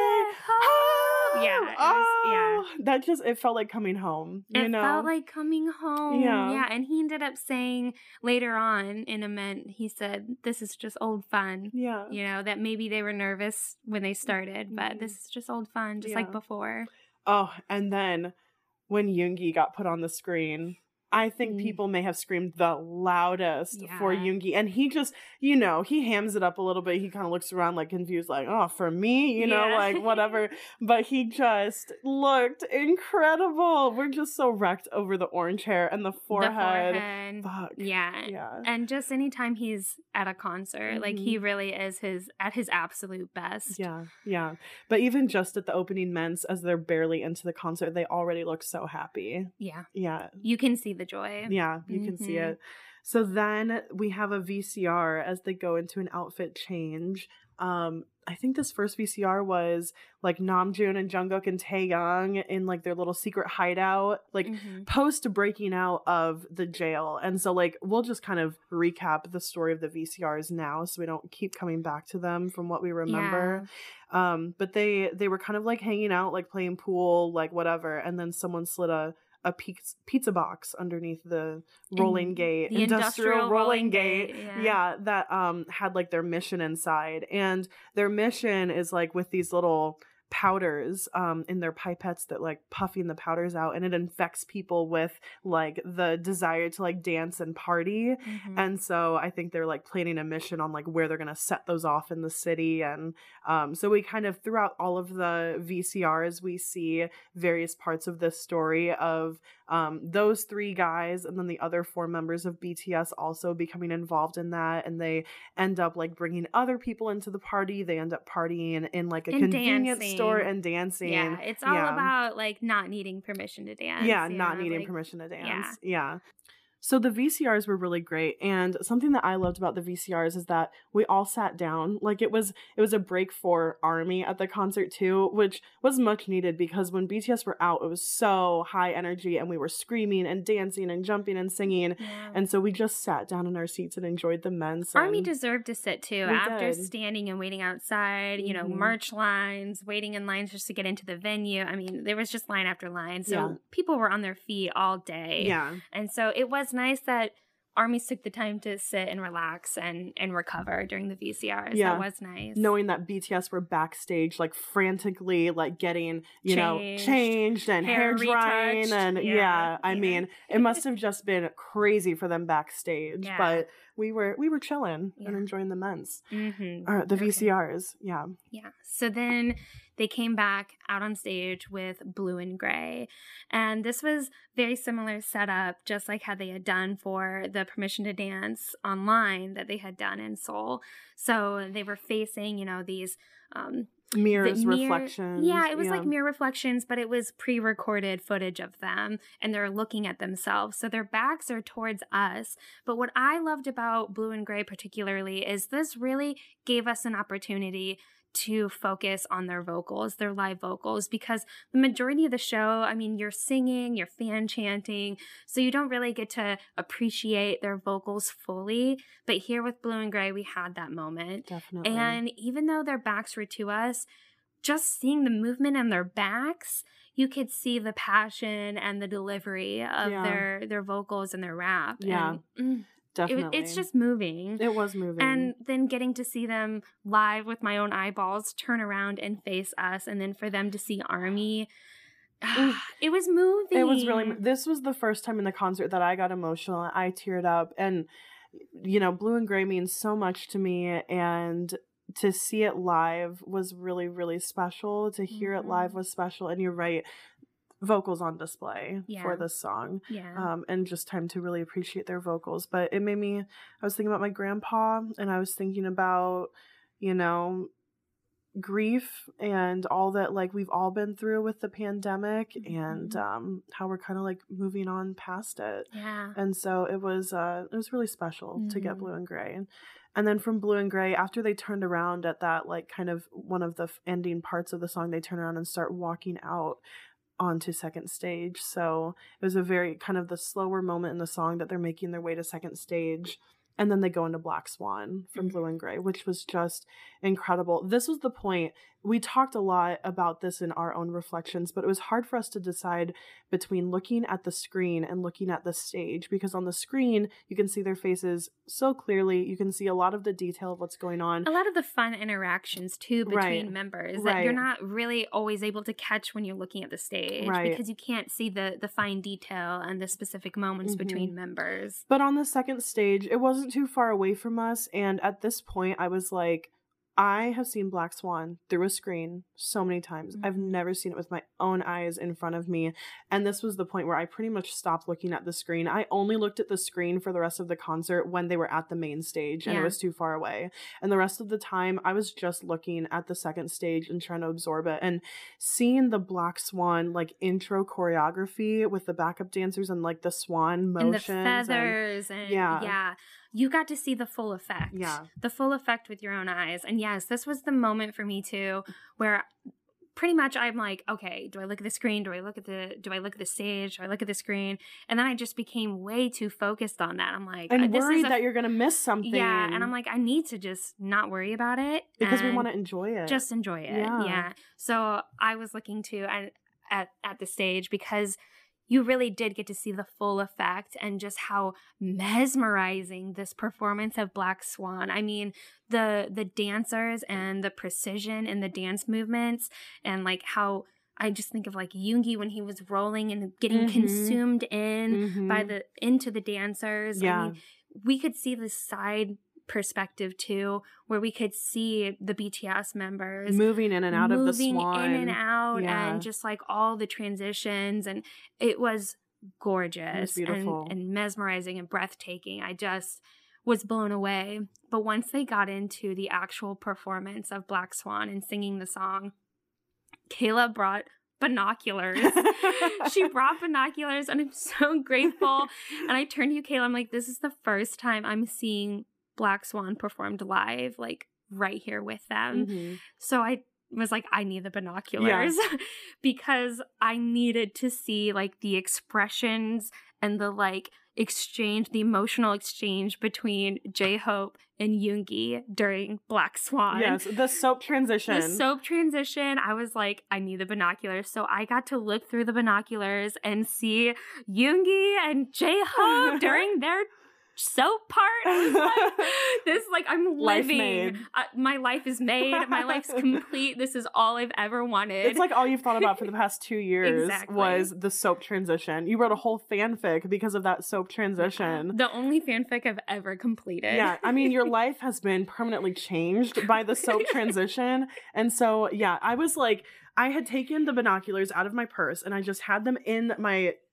J-Hope. Yeah, it was- oh, that just, it felt like coming home, you It know? felt like coming home. Yeah. Yeah. And he ended up saying later on in a ment, he said, this is just old fun. yeah. You know, that maybe they were nervous when they started, but Mhm. this is just old fun, just Yeah. like before. Oh, and then when Yoongi got put on the screen, I think Mm. people may have screamed the loudest for Yeah. Yoongi. And he just, you know, he hams it up a little bit. He kind of looks around like confused, like, oh, for me, you know, Yeah. like whatever. But he just looked incredible. We're just so wrecked over the orange hair and the forehead. The forehead. Fuck. Yeah. Yeah. And just anytime he's at a concert, like he Mhm. really is his at his absolute best. Yeah, yeah. But even just at the opening men's, as they're barely into the concert, they already look so happy. Yeah. Yeah. You can see the joy. Yeah, you can see Mhm. it. So then we have a V C R as they go into an outfit change. Um, I think this first V C R was like Namjoon and Jungkook and Taeyang in like their little secret hideout, like Mhm. post breaking out of the jail. And so like we'll just kind of recap the story of the V C Rs now so we don't keep coming back to them from what we remember. Um, but they they were kind of like hanging out, like playing pool, like whatever, and then someone slid a a pizza, pizza box underneath the rolling In- gate, the industrial rolling gate, yeah. yeah. that um had like their mission inside, and their mission is like with these little powders um in their pipettes that like puffing the powders out, and it infects people with like the desire to like dance and party. Mhm. And so I think they're like planning a mission on like where they're going to set those off in the city. And um, so we kind of throughout all of the V C Rs, we see various parts of this story of um, those three guys and then the other four members of B T S also becoming involved in that. And they end up like bringing other people into the party. They end up partying in like a And convenience dancing. store and dancing. Yeah, it's all Yeah. about like not needing permission to dance. Yeah, you not know, needing like- permission to yeah. dance. Yeah. So the V C Rs were really great, and something that I loved about the V C Rs is that we all sat down. Like it was it was a break for ARMY at the concert too, which was much needed because when B T S were out, it was so high energy and we were screaming and dancing and jumping and singing. Yeah. And so we just sat down in our seats and enjoyed the men's. Army and- deserved to sit too We after did. standing and waiting outside, you know, Mhm. merch lines, waiting in lines just to get into the venue. I mean, there was just line after line. So Yeah. people were on their feet all day. Yeah. And so it was nice that Armies took the time to sit and relax and, and recover during the V C Rs. Yeah. That was nice. Knowing that B T S were backstage, like frantically, like getting, you know, Changed. changed and hair, Hair drying. retouched. And yeah, Yeah. I Yeah. mean, it must have just been crazy for them backstage. Yeah. But we were we were chilling and Yeah. enjoying the men's. Mm-hmm. Or the Okay. V C Rs. Yeah. Yeah. So then they came back out on stage with Blue and Gray. And this was very similar setup, just like how they had done for the Permission to Dance online that they had done in Seoul. So they were facing, you know, these um, mirrors, the mirror- reflections. Yeah, it was like mirror reflections, but it was pre-recorded footage of them, and they're looking at themselves. So their backs are towards us. But what I loved about Blue and Gray particularly is this really gave us an opportunity to focus on their vocals, their live vocals, because the majority of the show, I mean, you're singing, you're fan chanting, so you don't really get to appreciate their vocals fully. But here with Blue and Gray, we had that moment. Definitely. And even though their backs were to us, just seeing the movement on their backs, you could see the passion and the delivery of Yeah. their, their vocals and their rap. Yeah. And, mm, Definitely. It, it's just moving. It was moving. And then getting to see them live with my own eyeballs turn around and face us, and then for them to see Army, it was moving. It was really, this was the first time in the concert that I got emotional. I teared up, and, you know, Blue and Gray means so much to me, and to see it live was really, really special. To hear Mhm. it live was special. And you're right, vocals on display Yeah. for this song. Yeah. Um, and just time to really appreciate their vocals. But it made me, I was thinking about my grandpa, and I was thinking about, you know, grief and all that, like, we've all been through with the pandemic, Mhm. and um, how we're kind of like moving on past it. yeah. And so it was, uh, it was really special to get Mhm. Blue and Gray. And, and then from Blue and Gray, after they turned around at that, like, kind of one of the f- ending parts of the song, they turn around and start walking out onto second stage. So it was a very kind of the slower moment in the song that they're making their way to second stage. And then they go into Black Swan from Blue and Gray, which was just incredible. This was the point. We talked a lot about this in our own reflections, but it was hard for us to decide between looking at the screen and looking at the stage, because on the screen, you can see their faces so clearly. You can see a lot of the detail of what's going on. A lot of the fun interactions too between Right. members that you're Right. not really always able to catch when you're looking at the stage, Right. because you can't see the the fine detail and the specific moments Mhm. between members. But on the second stage, it wasn't too far away from us. And at this point, I was like, I have seen Black Swan through a screen so many times. I've Mhm. never seen it with my own eyes in front of me. And this was the point where I pretty much stopped looking at the screen. I only looked at the screen for the rest of the concert when they were at the main stage and Yeah. it was too far away. And the rest of the time, I was just looking at the second stage and trying to absorb it. And seeing the Black Swan, like, intro choreography with the backup dancers and, like, the swan motions. And the feathers and, yeah. yeah. You got to see the full effect. Yeah. The full effect with your own eyes. And yes, this was the moment for me too where pretty much I'm like, okay, do I look at the screen? Do I look at the do I look at the stage? Do I look at the screen? And then I just became way too focused on that. I'm like, And uh, this worried is a, that you're going to miss something. yeah, and I'm like, I need to just not worry about it because we and want to enjoy it. just enjoy it. Yeah. Yeah. So I was looking to at at at the stage because you really did get to see the full effect and just how mesmerizing this performance of Black Swan. I mean, the the dancers and the precision in the dance movements, and like how I just think of like Yoongi when he was rolling and getting Mhm. consumed in by Mhm. the into the dancers. Yeah. I mean, we could see the side perspective too, where we could see the B T S members moving in and out of the moving swan. in and out, Yeah. and just like all the transitions, and it was gorgeous beautiful. and, and mesmerizing and breathtaking. I just was blown away. But once they got into the actual performance of Black Swan and singing the song, Kayla brought binoculars. She brought binoculars, and I'm so grateful. And I turned to you, Kayla, I'm like, this is the first time I'm seeing Black Swan performed live, like right here with them. Mhm. So I was like, I need the binoculars because I needed to see like the expressions and the like exchange, the emotional exchange between J-Hope and Yoongi during Black Swan. Yes, the soap transition. The soap transition, I was like, I need the binoculars. So I got to look through the binoculars and see Yoongi and J-Hope during their soap part. I was like, this, like, I'm Life living. made. Uh, my life is made. My life's complete. This is all I've ever wanted. It's like all you've thought about for the past two years Exactly. was the soap transition. You wrote a whole fanfic because of that soap transition. the only fanfic I've ever completed. Yeah, I mean, your life has been permanently changed by the soap transition. And so, yeah, I was like, I had taken the binoculars out of my purse and I just had them in my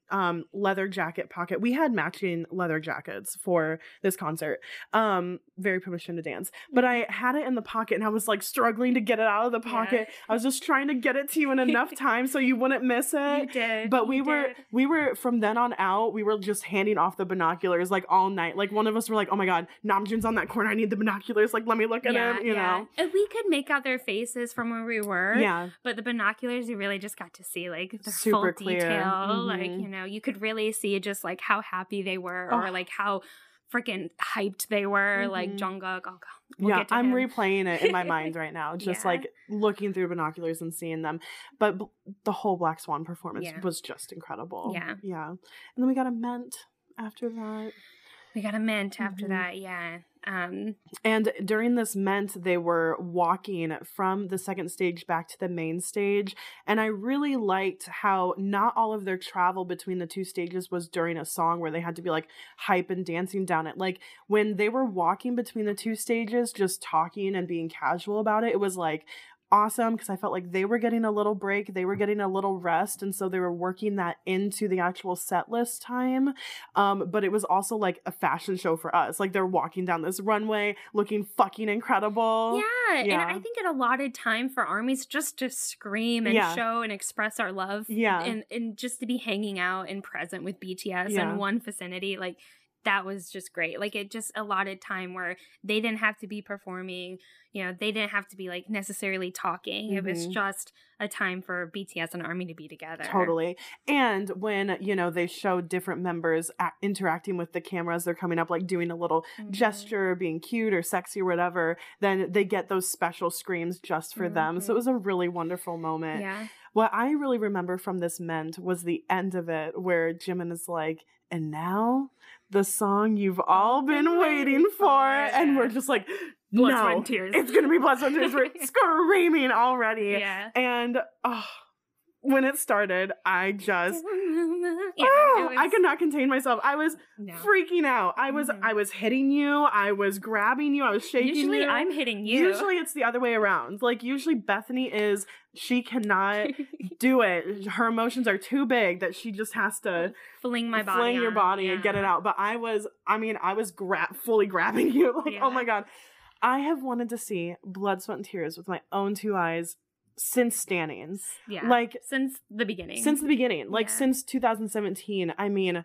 um, leather jacket pocket. We had matching leather jackets for this concert. Um, very Permission to Dance. But I had it in the pocket and I was like struggling to get it out of the pocket. Yeah. I was just trying to get it to you in enough time so you wouldn't miss it. You did. But we you were, did. we were from then on out, we were just handing off the binoculars like all night. Like one of us were like, oh my God, Namjoon's on that corner. I need the binoculars. Like, let me look at yeah, him, you yeah. know? And we could make out their faces from where we were. Yeah. But the binoculars, you really just got to see like the Super full clear. detail. Mm-hmm. Like, you know, you could really see just like how happy they were oh. or like how freaking hyped they were. Mm-hmm. Like Jungkook. Oh God. We'll yeah, get to I'm him. replaying it in my mind right now, just Yeah. like looking through binoculars and seeing them. But b- the whole Black Swan performance Yeah. was just incredible. Yeah. Yeah. And then we got a Ment after that. We got a Ment after Mhm. that. Yeah. Um, And during this Ment, they were walking from the second stage back to the main stage. And I really liked how not all of their travel between the two stages was during a song where they had to be like hype and dancing down it. Like when they were walking between the two stages, just talking and being casual about it, it was like awesome because I felt like they were getting a little break, they were getting a little rest, and so they were working that into the actual set list time. Um, but it was also like a fashion show for us. Like they're walking down this runway looking fucking incredible. yeah, Yeah. and I think it allotted time for armies just to scream and Yeah. show and express our love. Yeah. and and just to be hanging out and present with B T S Yeah. in one vicinity, like. That was just great. Like it just allotted time where they didn't have to be performing, you know, they didn't have to be like necessarily talking. Mm-hmm. It was just a time for B T S and ARMY to be together. Totally. And when, you know, they showed different members a- interacting with the cameras, they're coming up like doing a little mm-hmm. gesture, being cute or sexy or whatever, then they get those special screams just for mm-hmm. them. So it was a really wonderful moment. Yeah. What I really remember from this Ment was the end of it where Jimin is like, and now the song you've all been waiting for. Yeah. And we're just like, blood, no, sweat, and tears. It's going to be blood, sweat, and tears. We're screaming already. Yeah. And oh, when it started, I just, yeah, oh, was, I could not contain myself. I was no. freaking out. I was, mm-hmm. I was hitting you. I was grabbing you. I was shaking usually you. Usually I'm hitting you. Usually it's the other way around. Like usually Bethany is, she cannot do it. Her emotions are too big that she just has to fling my body, fling your body yeah. and get it out. But I was, I mean, I was gra- fully grabbing you. Like, yeah. oh my God. I have wanted to see Blood, Sweat, and Tears with my own two eyes since Stannings. Yeah. Like since the beginning. Since the beginning. Like yeah. since two thousand seventeen. I mean,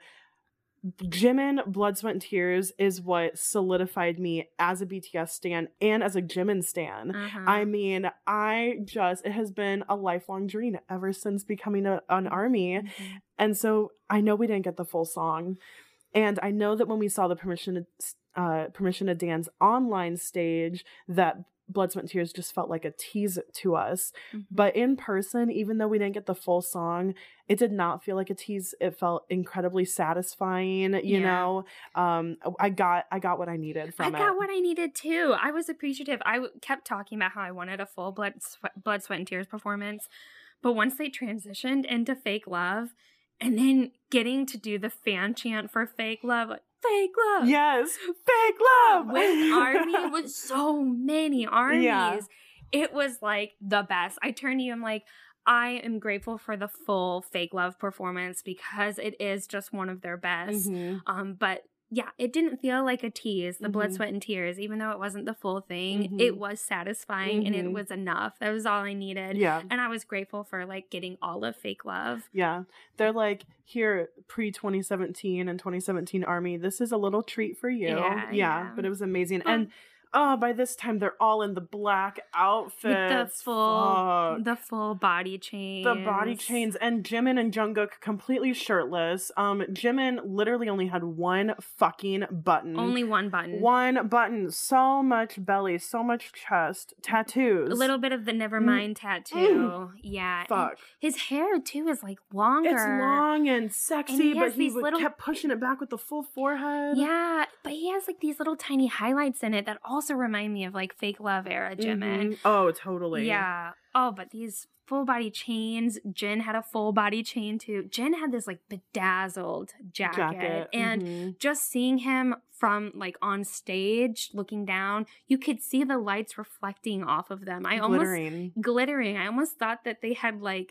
Jimin, Blood, Sweat, and Tears is what solidified me as a B T S stan and as a Jimin stan. Uh-huh. I mean, I just, it has been a lifelong dream ever since becoming a, an ARMY. Mm-hmm. And so I know we didn't get the full song. And I know that when we saw the Permission to, uh, Permission to Dance online stage, that Blood, Sweat, and Tears just felt like a tease to us. Mm-hmm. But in person, even though we didn't get the full song, it did not feel like a tease. It felt incredibly satisfying, you yeah. know. Um, I got I got what I needed from I it. I got what I needed too. I was appreciative. I w- kept talking about how I wanted a full Blood, Sweat, Blood, Sweat, and Tears performance. But once they transitioned into Fake Love, and then getting to do the fan chant for Fake Love, like, Fake Love. Yes. Fake Love. With ARMY, with so many ARMYs. Yeah. It was like the best. I turned to you, I'm like, I am grateful for the full Fake Love performance because it is just one of their best. Mm-hmm. Um, but yeah, it didn't feel like a tease, the mm-hmm. Blood, Sweat, and Tears, even though it wasn't the full thing. Mm-hmm. It was satisfying mm-hmm. and it was enough. That was all I needed. Yeah. And I was grateful for like getting all of Fake Love. Yeah. They're like, here, pre twenty seventeen and twenty seventeen ARMY, this is a little treat for you. Yeah. Yeah. yeah. But it was amazing. Um, and oh, by this time they're all in the black outfits. With the full, Fuck. the full body chains. The body chains. And Jimin and Jungkook completely shirtless. Um, Jimin literally only had one fucking button. Only one button. One button. So much belly, so much chest, tattoos. A little bit of the Nevermind mm. tattoo. Mm. Yeah. Fuck. And his hair too is like longer. It's long and sexy, and he but he would, little... kept pushing it back with the full forehead. Yeah, but he has like these little tiny highlights in it that also also remind me of like Fake Love era Jimin. Mm-hmm. Oh, totally. Yeah. Oh, but these full body chains. Jin had a full body chain too. Jin had this like bedazzled jacket, jacket. and mm-hmm. just seeing him from like on stage looking down, you could see the lights reflecting off of them. I glittering. almost glittering. I almost thought that they had like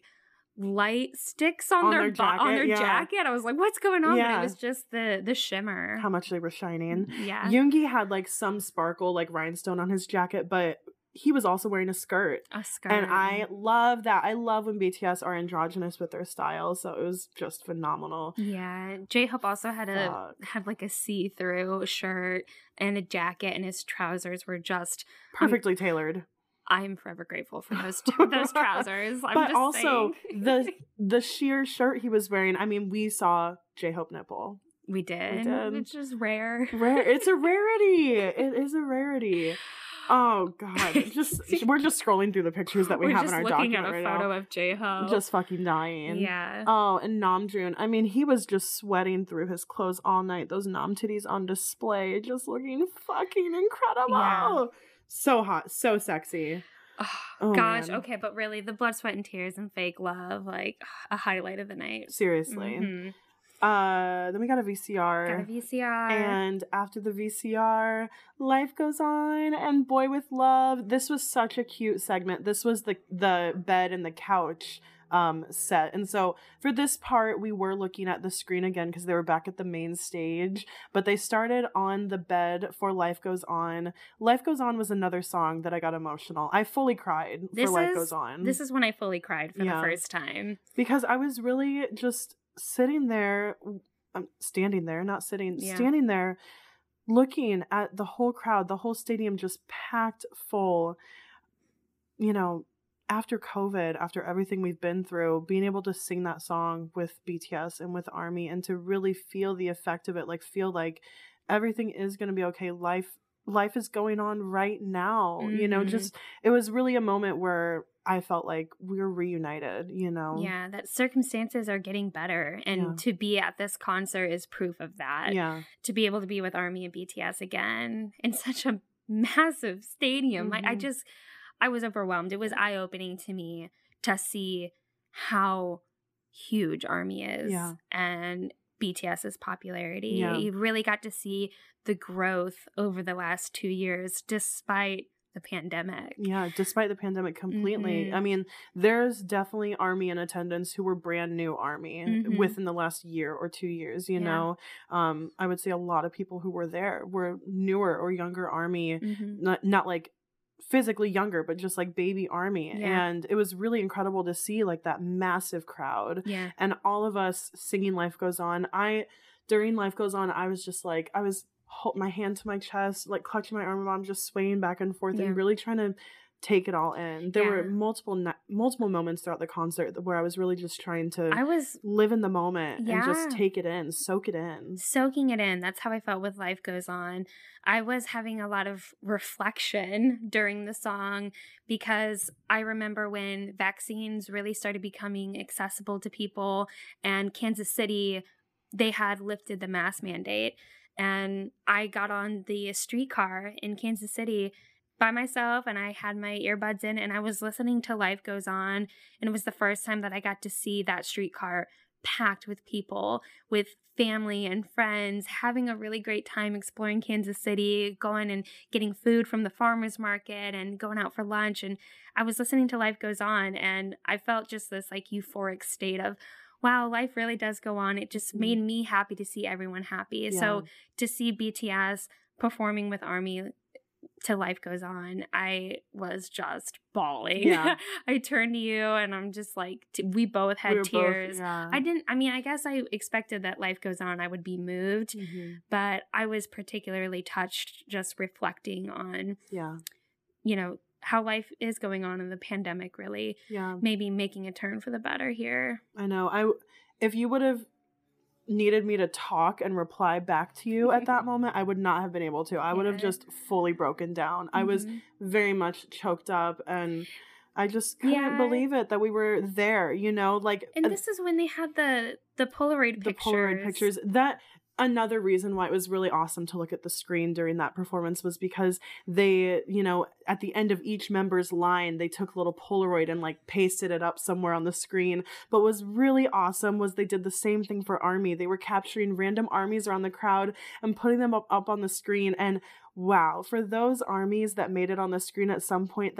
light sticks on, On their, their bo- on jacket, their yeah. jacket. I was like, what's going on? Yeah. But it was just the the shimmer. How much they were shining. Yeah. Yoongi had like some sparkle, like rhinestone on his jacket, but he was also wearing a skirt. A skirt. And I love that. I love when B T S are androgynous with their style. So it was just phenomenal. Yeah. J-Hope also had a Fuck. had like a see-through shirt and a jacket, and his trousers were just Perfectly tailored. I'm forever grateful for those those trousers. I'm but just also saying. the the sheer shirt he was wearing. I mean, we saw J-Hope nipple. we did. We did. Which is rare. Rare. It's a rarity. It is a rarity. Oh god. Just we're just scrolling through the pictures that we We're have just in our looking document at a right photo now. of J-Hope. Just fucking dying. yeah. Oh, and Namjoon. I mean, he was just sweating through his clothes all night. Those Nam titties on display, just looking fucking incredible. Yeah. So hot, so sexy. Oh, Oh, gosh. man. Okay, but really, the blood, sweat, and tears and fake love, like a highlight of the night. Seriously. Mhm. Uh, then we got a V C R. Got a V C R. And after the V C R, Life Goes On and Boy With Love. This was such a cute segment. This was the the bed and the couch um set. And so for this part, we were looking at the screen again because they were back at the main stage. But they started on the bed for Life Goes On. Life Goes On was another song that I got emotional. I fully cried This for Life is- Goes On. This is when I fully cried for Yeah. the first time. because I was really just sitting there, um, standing there, not sitting, Yeah. standing there, looking at the whole crowd, the whole stadium just packed full. You know, after COVID, after everything we've been through, being able to sing that song with B T S and with ARMY and to really feel the effect of it, like feel like everything is going to be okay. Life, life is going on right now. You know, Mhm. just, it was really a moment where I felt like we were reunited, you know? Yeah, that circumstances are getting better. And Yeah. to be at this concert is proof of that. Yeah. To be able to be with ARMY and B T S again in such a massive stadium. Like, I Mhm. just, I was overwhelmed. It was eye-opening to me to see how huge ARMY is Yeah. and BTS's popularity. Yeah. You really got to see the growth over the last two years despite the pandemic. Yeah, despite the pandemic completely. Mhm. I mean, there's definitely ARMY in attendance who were brand new ARMY Mhm. within the last year or two years, you Yeah. know? Um, I would say a lot of people who were there were newer or younger ARMY, Mhm. not, not like physically younger, but just like baby ARMY. Yeah. And it was really incredible to see like that massive crowd Yeah. and all of us singing Life Goes On. I, during Life Goes On, I was just like, I was hold my hand to my chest, like clutching my arm, I'm just swaying back and forth Yeah. and really trying to take it all in. There were Yeah. multiple na- multiple moments throughout the concert where I was really just trying to I was live in the moment and just Yeah. take it in, soak it in. soaking it in. That's how I felt with Life Goes On. I was having a lot of reflection during the song because I remember when vaccines really started becoming accessible to people and Kansas City, they had lifted the mask mandate. And I got on the streetcar in Kansas City by myself and I had my earbuds in and I was listening to Life Goes On. And it was the first time that I got to see that streetcar packed with people, with family and friends, having a really great time exploring Kansas City, going and getting food from the farmer's market and going out for lunch. And I was listening to Life Goes On and I felt just this like euphoric state of, wow, life really does go on. It just made me happy to see everyone happy. So to see B T S performing with ARMY to Life Goes On, I was just bawling. Yeah. I turned to you and I'm just like, t- we both had We were both- tears. yeah. I didn't, I mean, I guess I expected that Life Goes On, I would be moved, Mhm. but I was particularly touched just reflecting on, Yeah. you know, how life is going on in the pandemic, really Yeah. maybe making a turn for the better here. I know. I if you would have needed me to talk and reply back to you at that moment, I would not have been able to. I would have Yeah. just fully broken down. I was Mhm. very much choked up and I just couldn't Yeah. believe it that we were there, you know, like And uh, this is when they had the the Polaroid the pictures. Polaroid pictures. That another reason why it was really awesome to look at the screen during that performance was because they, you know, at the end of each member's line, they took a little Polaroid and like pasted it up somewhere on the screen. But what was really awesome was they did the same thing for ARMY. They were capturing random ARMYs around the crowd and putting them up, up on the screen. And wow, for those ARMYs that made it on the screen at some point, that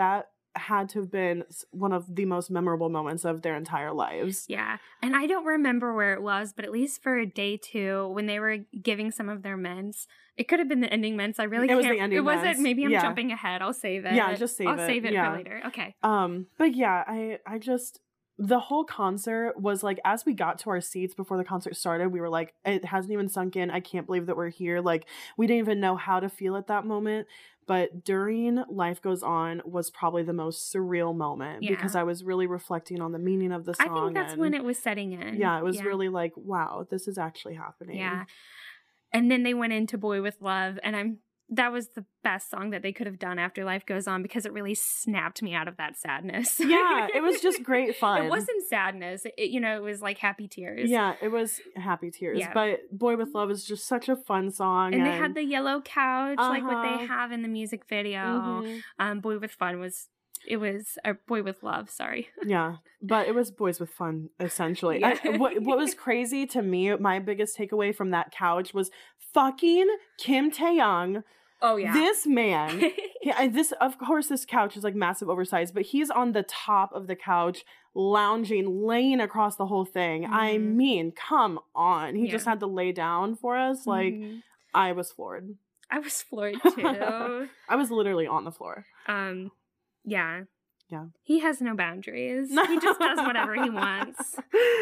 had to have been one of the most memorable moments of their entire lives. Yeah. And I don't remember where it was, but at least for day two, when they were giving some of their mints, it could have been the ending mints. I really it can't. Was the ending it wasn't. mints. Maybe I'm yeah. jumping ahead. I'll save it. Yeah, just save I'll it. I'll save it yeah. for later. Okay. Um, but yeah, I, I just, the whole concert was like, as we got to our seats before the concert started, we were like, it hasn't even sunk in. I can't believe that we're here. Like, we didn't even know how to feel at that moment. But during Life Goes On was probably the most surreal moment Yeah. because I was really reflecting on the meaning of the song. I think that's and, when it was setting in. Yeah, it was yeah. really like, wow, this is actually happening. Yeah. And then they went into Boy With Love, and I'm that was the best song that they could have done after Life Goes On because it really snapped me out of that sadness. Yeah, it was just great fun. It wasn't sadness. It, you know, it was like happy tears. Yeah, it was happy tears. Yeah. But Boy With Love is just such a fun song. And, And, they had the yellow couch, like what Uh-huh. they have in the music video. Mhm. Um, Boy With Fun was, it was, or Boy With Love, sorry. Yeah, but it was Boys with Fun, essentially. Yeah. I, what, what was crazy to me, my biggest takeaway from that couch was fucking Kim Tae-young. Oh, yeah. This man, he, I- this of course, this couch is like massive oversized, but he's on the top of the couch, lounging, laying across the whole thing. Mhm. I mean, come on. He Yeah. just had to lay down for us. Like, Mhm. I was floored. I was floored too. I was literally on the floor. um, yeah. Yeah. He has no boundaries. He just does whatever he wants.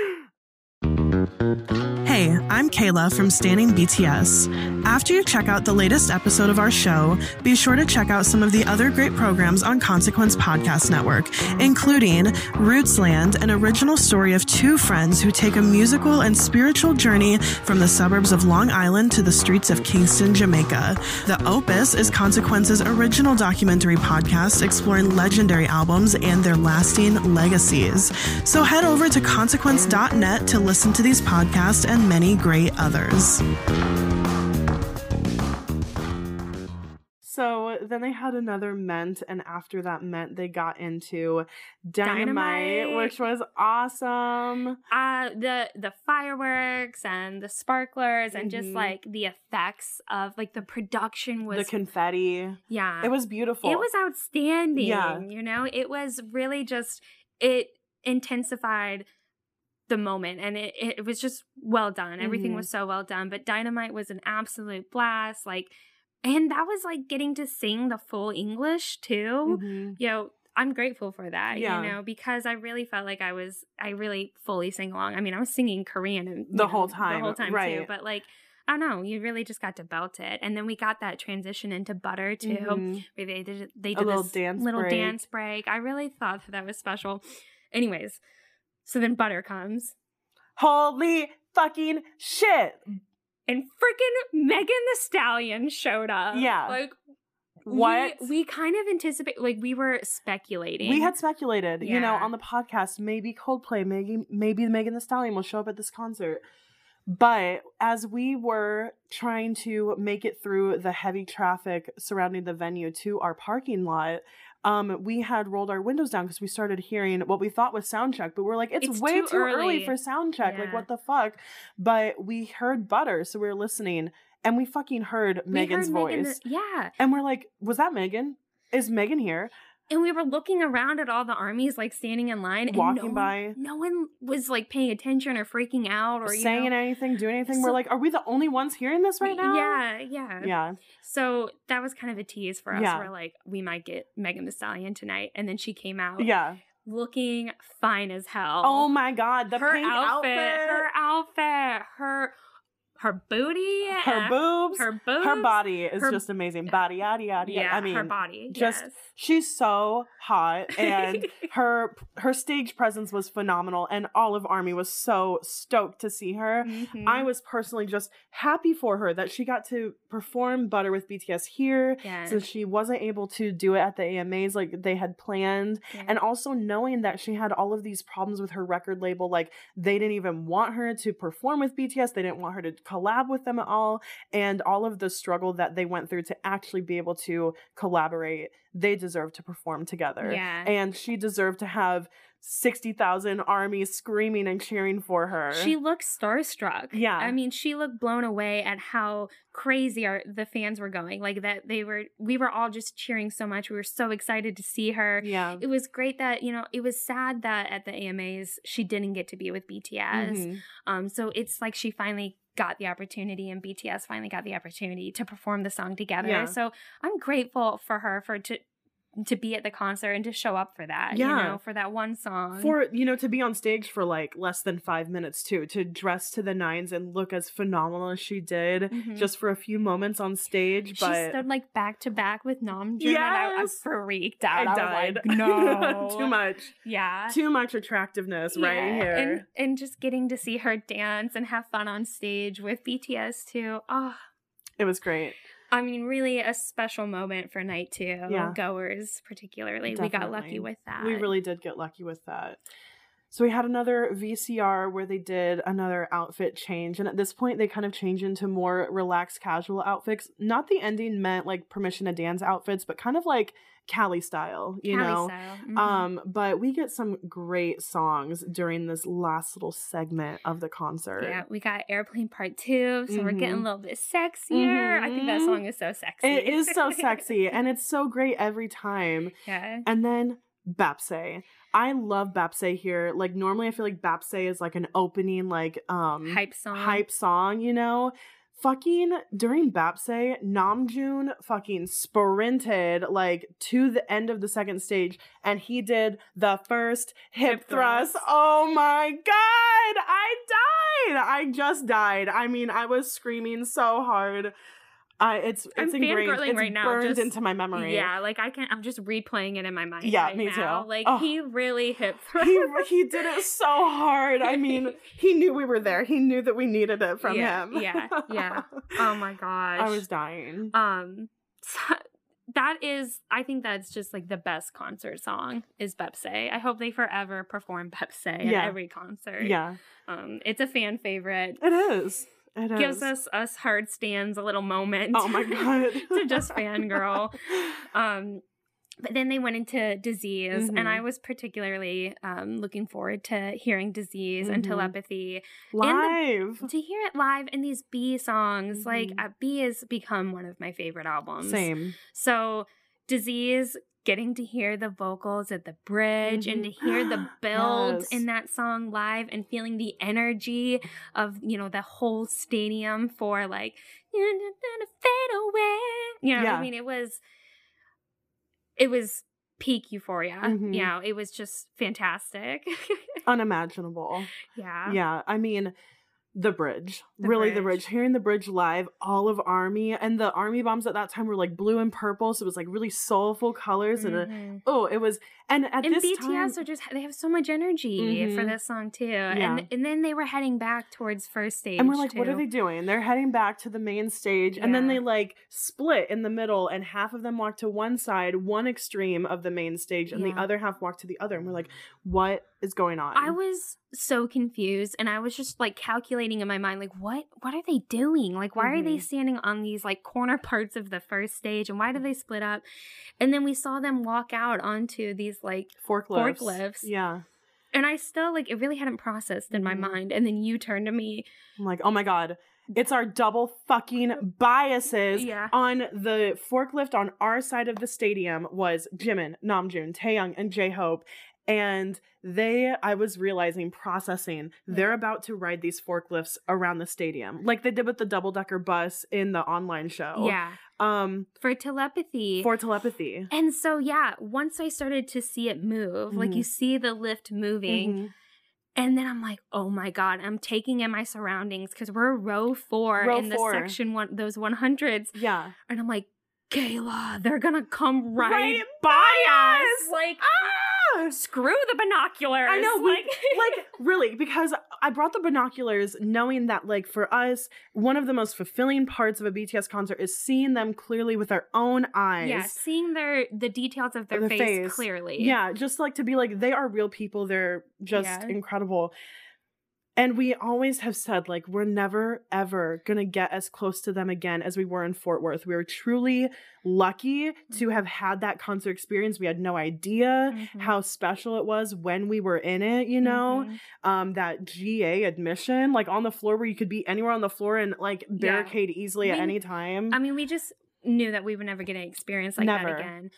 Hey, I'm Kayla from Standing B T S. After you check out the latest episode of our show, be sure to check out some of the other great programs on Consequence Podcast Network, including Rootsland, an original story of two friends who take a musical and spiritual journey from the suburbs of Long Island to the streets of Kingston, Jamaica. The Opus is Consequence's original documentary podcast exploring legendary albums and their lasting legacies. So head over to consequence dot net to listen to these podcasts and many great others. So then they had another Ment, and after that Ment, they got into Dynamite, Dynamite. which was awesome. Uh, the the fireworks and the sparklers and just Mhm. like the effects of like the production was The confetti. yeah It was beautiful. it was outstanding. Yeah. You know, it was really just it intensified the moment, and it, it was just well done. Everything Mhm. was so well done. But Dynamite was an absolute blast. Like, and that was like getting to sing the full English too. Mhm. You know, I'm grateful for that, Yeah. you know, because I really felt like I was, I really fully sang along. I mean, I was singing Korean and you The know, whole time, the whole time too, right. but like, I don't know, you really just got to belt it. And then we got that transition into Butter too, Mhm. where they did, they A did little this dance little break. dance break. I really thought that, that was special. Anyways, so then Butter comes. Holy fucking shit. And freaking Megan Thee Stallion showed up. Yeah. Like, What? We, we kind of anticipate, like, we were speculating. We had speculated, you know, Yeah. on the podcast, maybe Coldplay, maybe maybe Megan Thee Stallion will show up at this concert. But as we were trying to make it through the heavy traffic surrounding the venue to our parking lot, um, we had rolled our windows down because we started hearing what we thought was sound check, but we we're like, it's, It's way too too, early. early. for sound check. Like, Yeah. what the fuck? But we heard Butter, so we were listening, and we fucking heard We Megan's heard voice. Megan the- yeah. And we're like, was that Megan? Is Megan here? And we were looking around at all the armies, like, standing in line. And Walking no by. One, no one was, like, paying attention or freaking out or, you saying know. anything, doing anything. we're So- like, are we the only ones hearing this right now? Yeah, yeah. Yeah. So that was kind of a tease for us. Yeah. We're like, we might get Megan Thee Stallion tonight. And then she came out Yeah. looking fine as hell. Oh my God. The her pink outfit. her outfit, her her booty, Her uh, boobs. her boobs, Her body is her- just amazing. Body, yada, yada, yada. Yeah, I mean, her body. just yes. she's so hot, and her her stage presence was phenomenal, and Olive Army was so stoked to see her. Mhm. I was personally just happy for her that she got to perform Butter with B T S here, Yeah. since she wasn't able to do it at the A M As like they had planned. Yeah. And also knowing that she had all of these problems with her record label, like they didn't even want her to perform with B T S, they didn't want her to collab with them at all, and all of the struggle that they went through to actually be able to collaborate, they deserve to perform together. Yeah. And she deserved to have sixty thousand army screaming and cheering for her. She looked starstruck. Yeah. I mean, she looked blown away at how crazy our, the fans were going. Like that they were, we were all just cheering so much. We were so excited to see her. Yeah. It was great that, you know, it was sad that at the A M As, she didn't get to be with B T S. Mm-hmm. Um, so it's like she finally got the opportunity and B T S finally got the opportunity to perform the song together. Yeah. So I'm grateful for her for to to be at the concert and to show up for that, Yeah. you know, for that one song. For, you know, to be on stage for like less than five minutes too, to dress to the nines and look as phenomenal as she did Mhm. just for a few moments on stage. She But stood like back to back with Namjoon and I, I Yes! freaked out. I I, died. was like, no. Too much. Yeah. Too much attractiveness right Yeah, here. And, and just getting to see her dance and have fun on stage with B T S too. Oh, It was great. I mean, really a special moment for night two Yeah. goers, particularly. We got lucky Definitely. with that. We really did get lucky with that. So we had another V C R where they did another outfit change. And at this point, they kind of change into more relaxed, casual outfits. Not the ending meant like permission to dance outfits, but kind of like Cali style, you Cali know? style. Mhm. Um, but we get some great songs during this last little segment of the concert. Yeah, we got Airplane Part two, so we're getting Mhm. a little bit sexier. I think that Mhm. song is so sexy. It is so sexy, and it's so great every time. Yeah. And then Bapse. I love Bapse here. Like normally I feel like Bapse is like an opening like um Hype song. hype song, you know? Fucking during Bapse, Namjoon fucking sprinted like to the end of the second stage and he did the first hip, Hip thrust. thrust. Oh my god, I died. I just died. I mean, I was screaming so hard. Uh, it's it's I'm ingrained. fangirling It's right now, burned just- into my memory. Yeah, like I can I'm just replaying it in my mind. Yeah, right me now. too. Like Oh. he really hip thrust. he he did it so hard. I mean, he knew we were there. He knew that we needed it from Yeah, him. yeah, yeah. Oh my gosh. I was dying. Um, so- that is, I think that's just like the best concert song is Bepse. I hope they forever perform Bepse at Yeah. every concert. Yeah, Um, it's a fan favorite. it is. It Gives is. us us hard stands a little moment. Oh my god. to just fangirl. Um, but then they went into Disease, Mhm. and I was particularly um, looking forward to hearing Disease and Mhm. Telepathy. Live. To hear it live in these B songs, like Mhm. uh, B has become one of my favorite albums. Same. So Disease, getting to hear the vocals at the bridge and to Mhm. hear the build Yes. in that song live and feeling the energy of, you know, the whole stadium for like, fade away. You know, Yeah. I mean, it was, it was peak euphoria. Mhm. You know, it was just fantastic. Unimaginable. yeah. Yeah, I mean, the bridge. The really, the bridge. bridge. Hearing the bridge live, all of Army, and the Army bombs at that time were like blue and purple, so it was like really soulful colors. And Mhm. oh, it was, and at And this B T S time, are just, they have so much energy for Mhm. this song too. Yeah. And and then they were heading back towards first stage. and we're like, what are too. they doing? They're heading back to the main stage, and then Yeah. they like split in the middle, and half of them walk to one side, one extreme of the main stage, and Yeah. the other half walk to the other. And we're like, what is going on? I was so confused, and I was just like calculating in my mind, like, what what are they doing? Like, why are they Mhm. standing on these like corner parts of the first stage, and why do they split up? And then we saw them walk out onto these like, forklifts. forklifts. Yeah. and I still like it really hadn't processed in my Mhm. mind. And then you turned to me, I'm like, oh my god, it's our double fucking biases. Yeah. On the forklift on our side of the stadium was Jimin, Namjoon, Taeyoung, and J-Hope. And they, I was realizing, processing, they're about to ride these forklifts around the stadium, like they did with the double-decker bus in the online show. yeah, Um, for Telepathy. for Telepathy. And so, yeah, once I started to see it move, like Mhm. you see the lift moving, Mhm. and then I'm like, oh my God, I'm taking in my surroundings because we're row four Row in four. the section one, those one hundreds. Yeah. And I'm like, Kayla, they're going to come right, Right by by us. us. Like, Ah! screw the binoculars. I know, we, Like, like really, because I brought the binoculars knowing that, like, for us, one of the most fulfilling parts of a B T S concert is seeing them clearly with our own eyes. yeah, seeing their the details of their The face, face. clearly. Yeah, just like to be like, they are real people. They're just Yeah. incredible. And we always have said, like, we're never, ever going to get as close to them again as we were in Fort Worth. We were truly lucky to have had that concert experience. We had no idea mm-hmm. how special it was when we were in it, you know? Mm-hmm. Um, that G A admission, like, on the floor where you could be anywhere on the floor and, like, barricade yeah. easily I mean, at any time. I mean, we just knew that we were never going to experience like never. that again.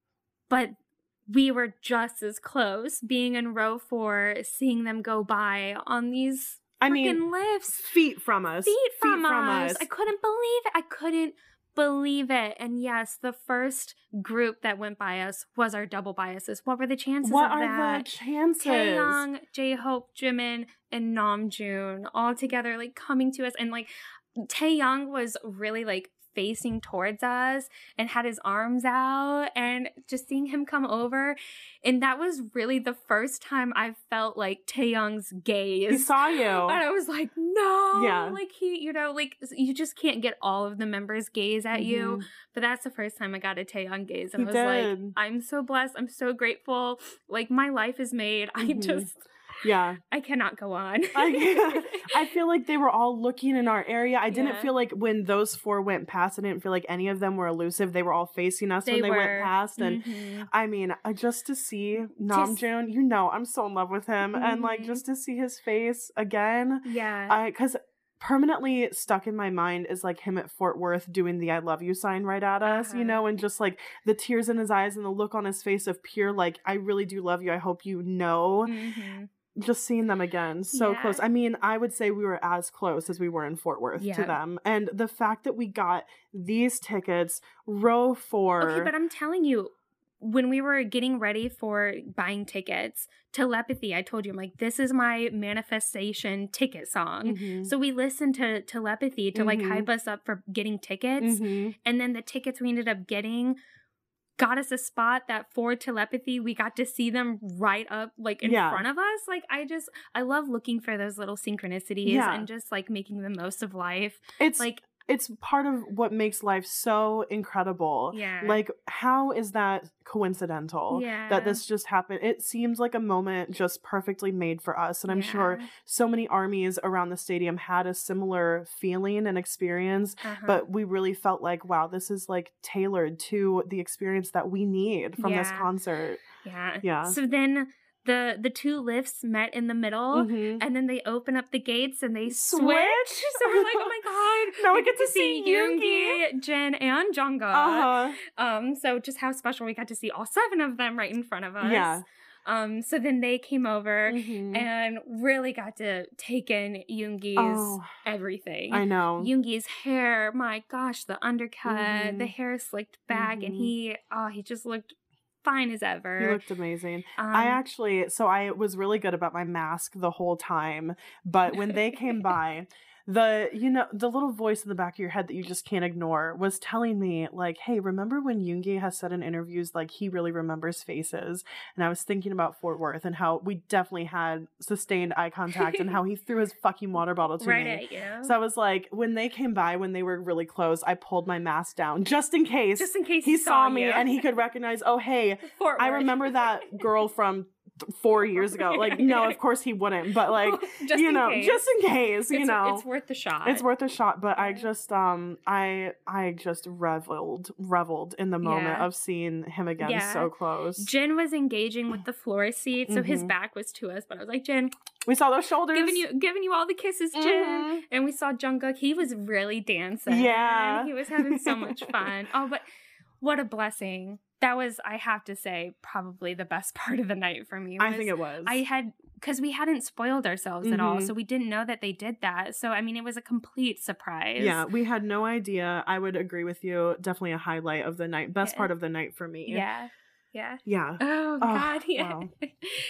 But we were just as close being in row four, seeing them go by on these I mean, lifts. Feet from us. Feet, from, feet from us. us. I couldn't believe it. I couldn't believe it. And yes, the first group that went by us was our double biases. What were the chances what of that? What are the chances? Taeyang, J-Hope, Jimin, and Namjoon all together, like, coming to us. And, like, Taeyang was really, like, facing towards us and had his arms out, and just seeing him come over, and that was really the first time I felt like Taeyang's gaze. He saw you, and I was like, no, yeah, like he, you know, like you just can't get all of the members' gaze at mm-hmm. you, but that's the first time I got a Taeyang gaze, and he I was did. like, I'm so blessed, I'm so grateful, like my life is made. Mm-hmm. I just. Yeah. I cannot go on. I, I feel like they were all looking in our area. I didn't yeah. feel like when those four went past, I didn't feel like any of them were elusive. They were all facing us they when they were. went past. And mm-hmm. I mean, just to see Namjoon, you know, I'm so in love with him. Mm-hmm. And like, just to see his face again. Yeah. I, cause permanently stuck in my mind is like him at Fort Worth doing the I love you sign right at us, uh-huh. you know, and just like the tears in his eyes and the look on his face of pure, like, I really do love you. I hope you know. Mm-hmm. Just seeing them again, so yeah. close. I mean, I would say we were as close as we were in Fort Worth yeah. to them. And the fact that we got these tickets, row four. Okay, but I'm telling you, when we were getting ready for buying tickets, Telepathy, I told you, I'm like, this is my manifestation ticket song. Mm-hmm. So we listened to Telepathy to mm-hmm. like hype us up for getting tickets. Mm-hmm. And then the tickets we ended up getting got us a spot that for Telepathy, we got to see them right up, like, in yeah. front of us. Like, I just, I love looking for those little synchronicities yeah. and just, like, making the most of life. It's, like, it's part of what makes life so incredible. Yeah. Like, how is that coincidental yeah. that this just happened? It seems like a moment just perfectly made for us. And I'm yeah. sure so many armies around the stadium had a similar feeling and experience. Uh-huh. But we really felt like, wow, this is like tailored to the experience that we need from yeah. this concert. Yeah. Yeah. So then the the two lifts met in the middle, mm-hmm. and then they open up the gates and they switch. Switch? So we're like, oh my god, now we we get to see Yoongi, Jin, and Jungkook. Uh-huh. Um, so just how special we got to see all seven of them right in front of us. Yeah. Um, so then they came over mm-hmm. and really got to take in Yoongi's oh, everything. I know. Yoongi's hair, my gosh, the undercut, mm-hmm. the hair slicked back, mm-hmm. and he, oh, he just looked fine as ever. He looked amazing. Um, I actually, so I was really good about my mask the whole time, but when they came by, the, you know, the little voice in the back of your head that you just can't ignore was telling me, like, hey, remember when Yoongi has said in interviews, like, he really remembers faces? And I was thinking about Fort Worth and how we definitely had sustained eye contact and how he threw his fucking water bottle to right me. At you. So I was like, when they came by, when they were really close, I pulled my mask down just in case. Just in case he, he saw, saw me you. and he could recognize, oh, hey, Fort I Worth. remember that girl from four years ago. Like, no, of course he wouldn't, but like, just you in know, case. just in case, you it's, know, it's worth the shot. it's worth a shot. But I just, um, I, I just reveled, reveled in the moment Yeah. of seeing him again Yeah. so close. Jin was engaging with the floor seat, so mm-hmm. his back was to us. But I was like, Jin, we saw those shoulders, giving you, giving you all the kisses, Jin. mm-hmm. And we saw Jungkook. He was really dancing. Yeah, he was having so much fun. Oh, but what a blessing. That was, I have to say, probably the best part of the night for me. I think it was. I had, because we hadn't spoiled ourselves mm-hmm. at all, so we didn't know that they did that. So, I mean, it was a complete surprise. Yeah, we had no idea. I would agree with you. Definitely a highlight of the night. Best yeah. part of the night for me. Yeah. Yeah. Yeah. Oh, God. Oh, yeah. wow.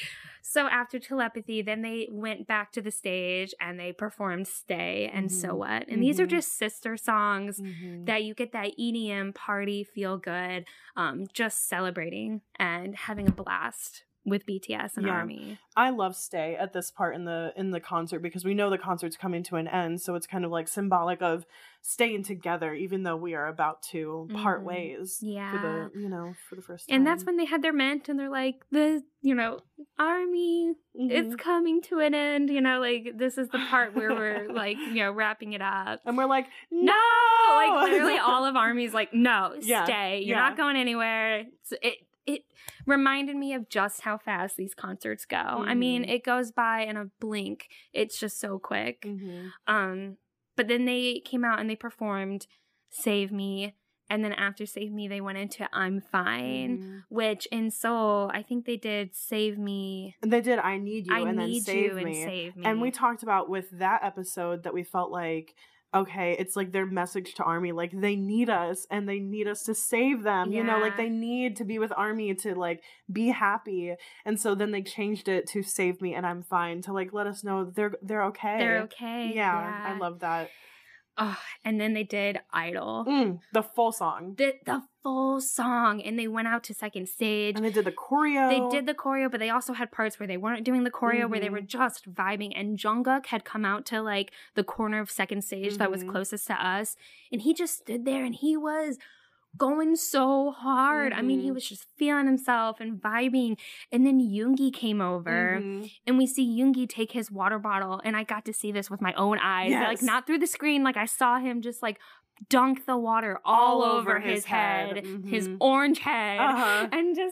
So after Telepathy, then they went back to the stage and they performed Stay and mm-hmm. So What. And mm-hmm. these are just sister songs mm-hmm. that you get that E D M party feel good, um, just celebrating and having a blast with B T S and Yeah. ARMY. I love Stay at this part in the in the concert because we know the concert's coming to an end, so it's kind of like symbolic of staying together even though we are about to part Mhm. ways Yeah. for the, you know, for the first time. And that's when they had their mint and they're like, the, you know, ARMY, it's Mhm. coming to an end. You know, like, this is the part where we're, like, you know, wrapping it up. and we're like, No! no! Like, literally all of ARMY's like, no, Yeah, stay. You're yeah. not going anywhere. It's, it it reminded me of just how fast these concerts go. I mean, Mhm. it goes by in a blink. It's just so quick. Mhm. Um, but then they came out and they performed Save Me. And then after Save Me, they went into I'm Fine, Mhm. which in Seoul, I think they did Save Me. And they did I Need You I and then Need Save You Me. and Save Me. And we talked about with that episode that we felt like, okay, it's like their message to ARMY, like they need us and they need us to save them, you know, like Yeah. they need to be with ARMY to like be happy. And so then they changed it to Save Me and I'm Fine to like let us know they're they're okay. They're okay. Yeah, I love that. Oh, and then they did Idol. Mm, the full song. The, the full song. And they went out to second stage. And they did the choreo. They did the choreo, but they also had parts where they weren't doing the choreo, where they were Mhm. just vibing. And Jungkook had come out to like the corner of second stage that was Mhm. closest to us. And he just stood there and he was going so hard. I mean, he Mhm. was just feeling himself and vibing. And then Yoongi came over Mhm. and we see Yoongi take his water bottle. And I got to see this with my own eyes. Yes. Like, not through the screen. Like, I saw him just like dunk the water all, All over over his, his head, head. his Mhm. orange head, Uh-huh. and just,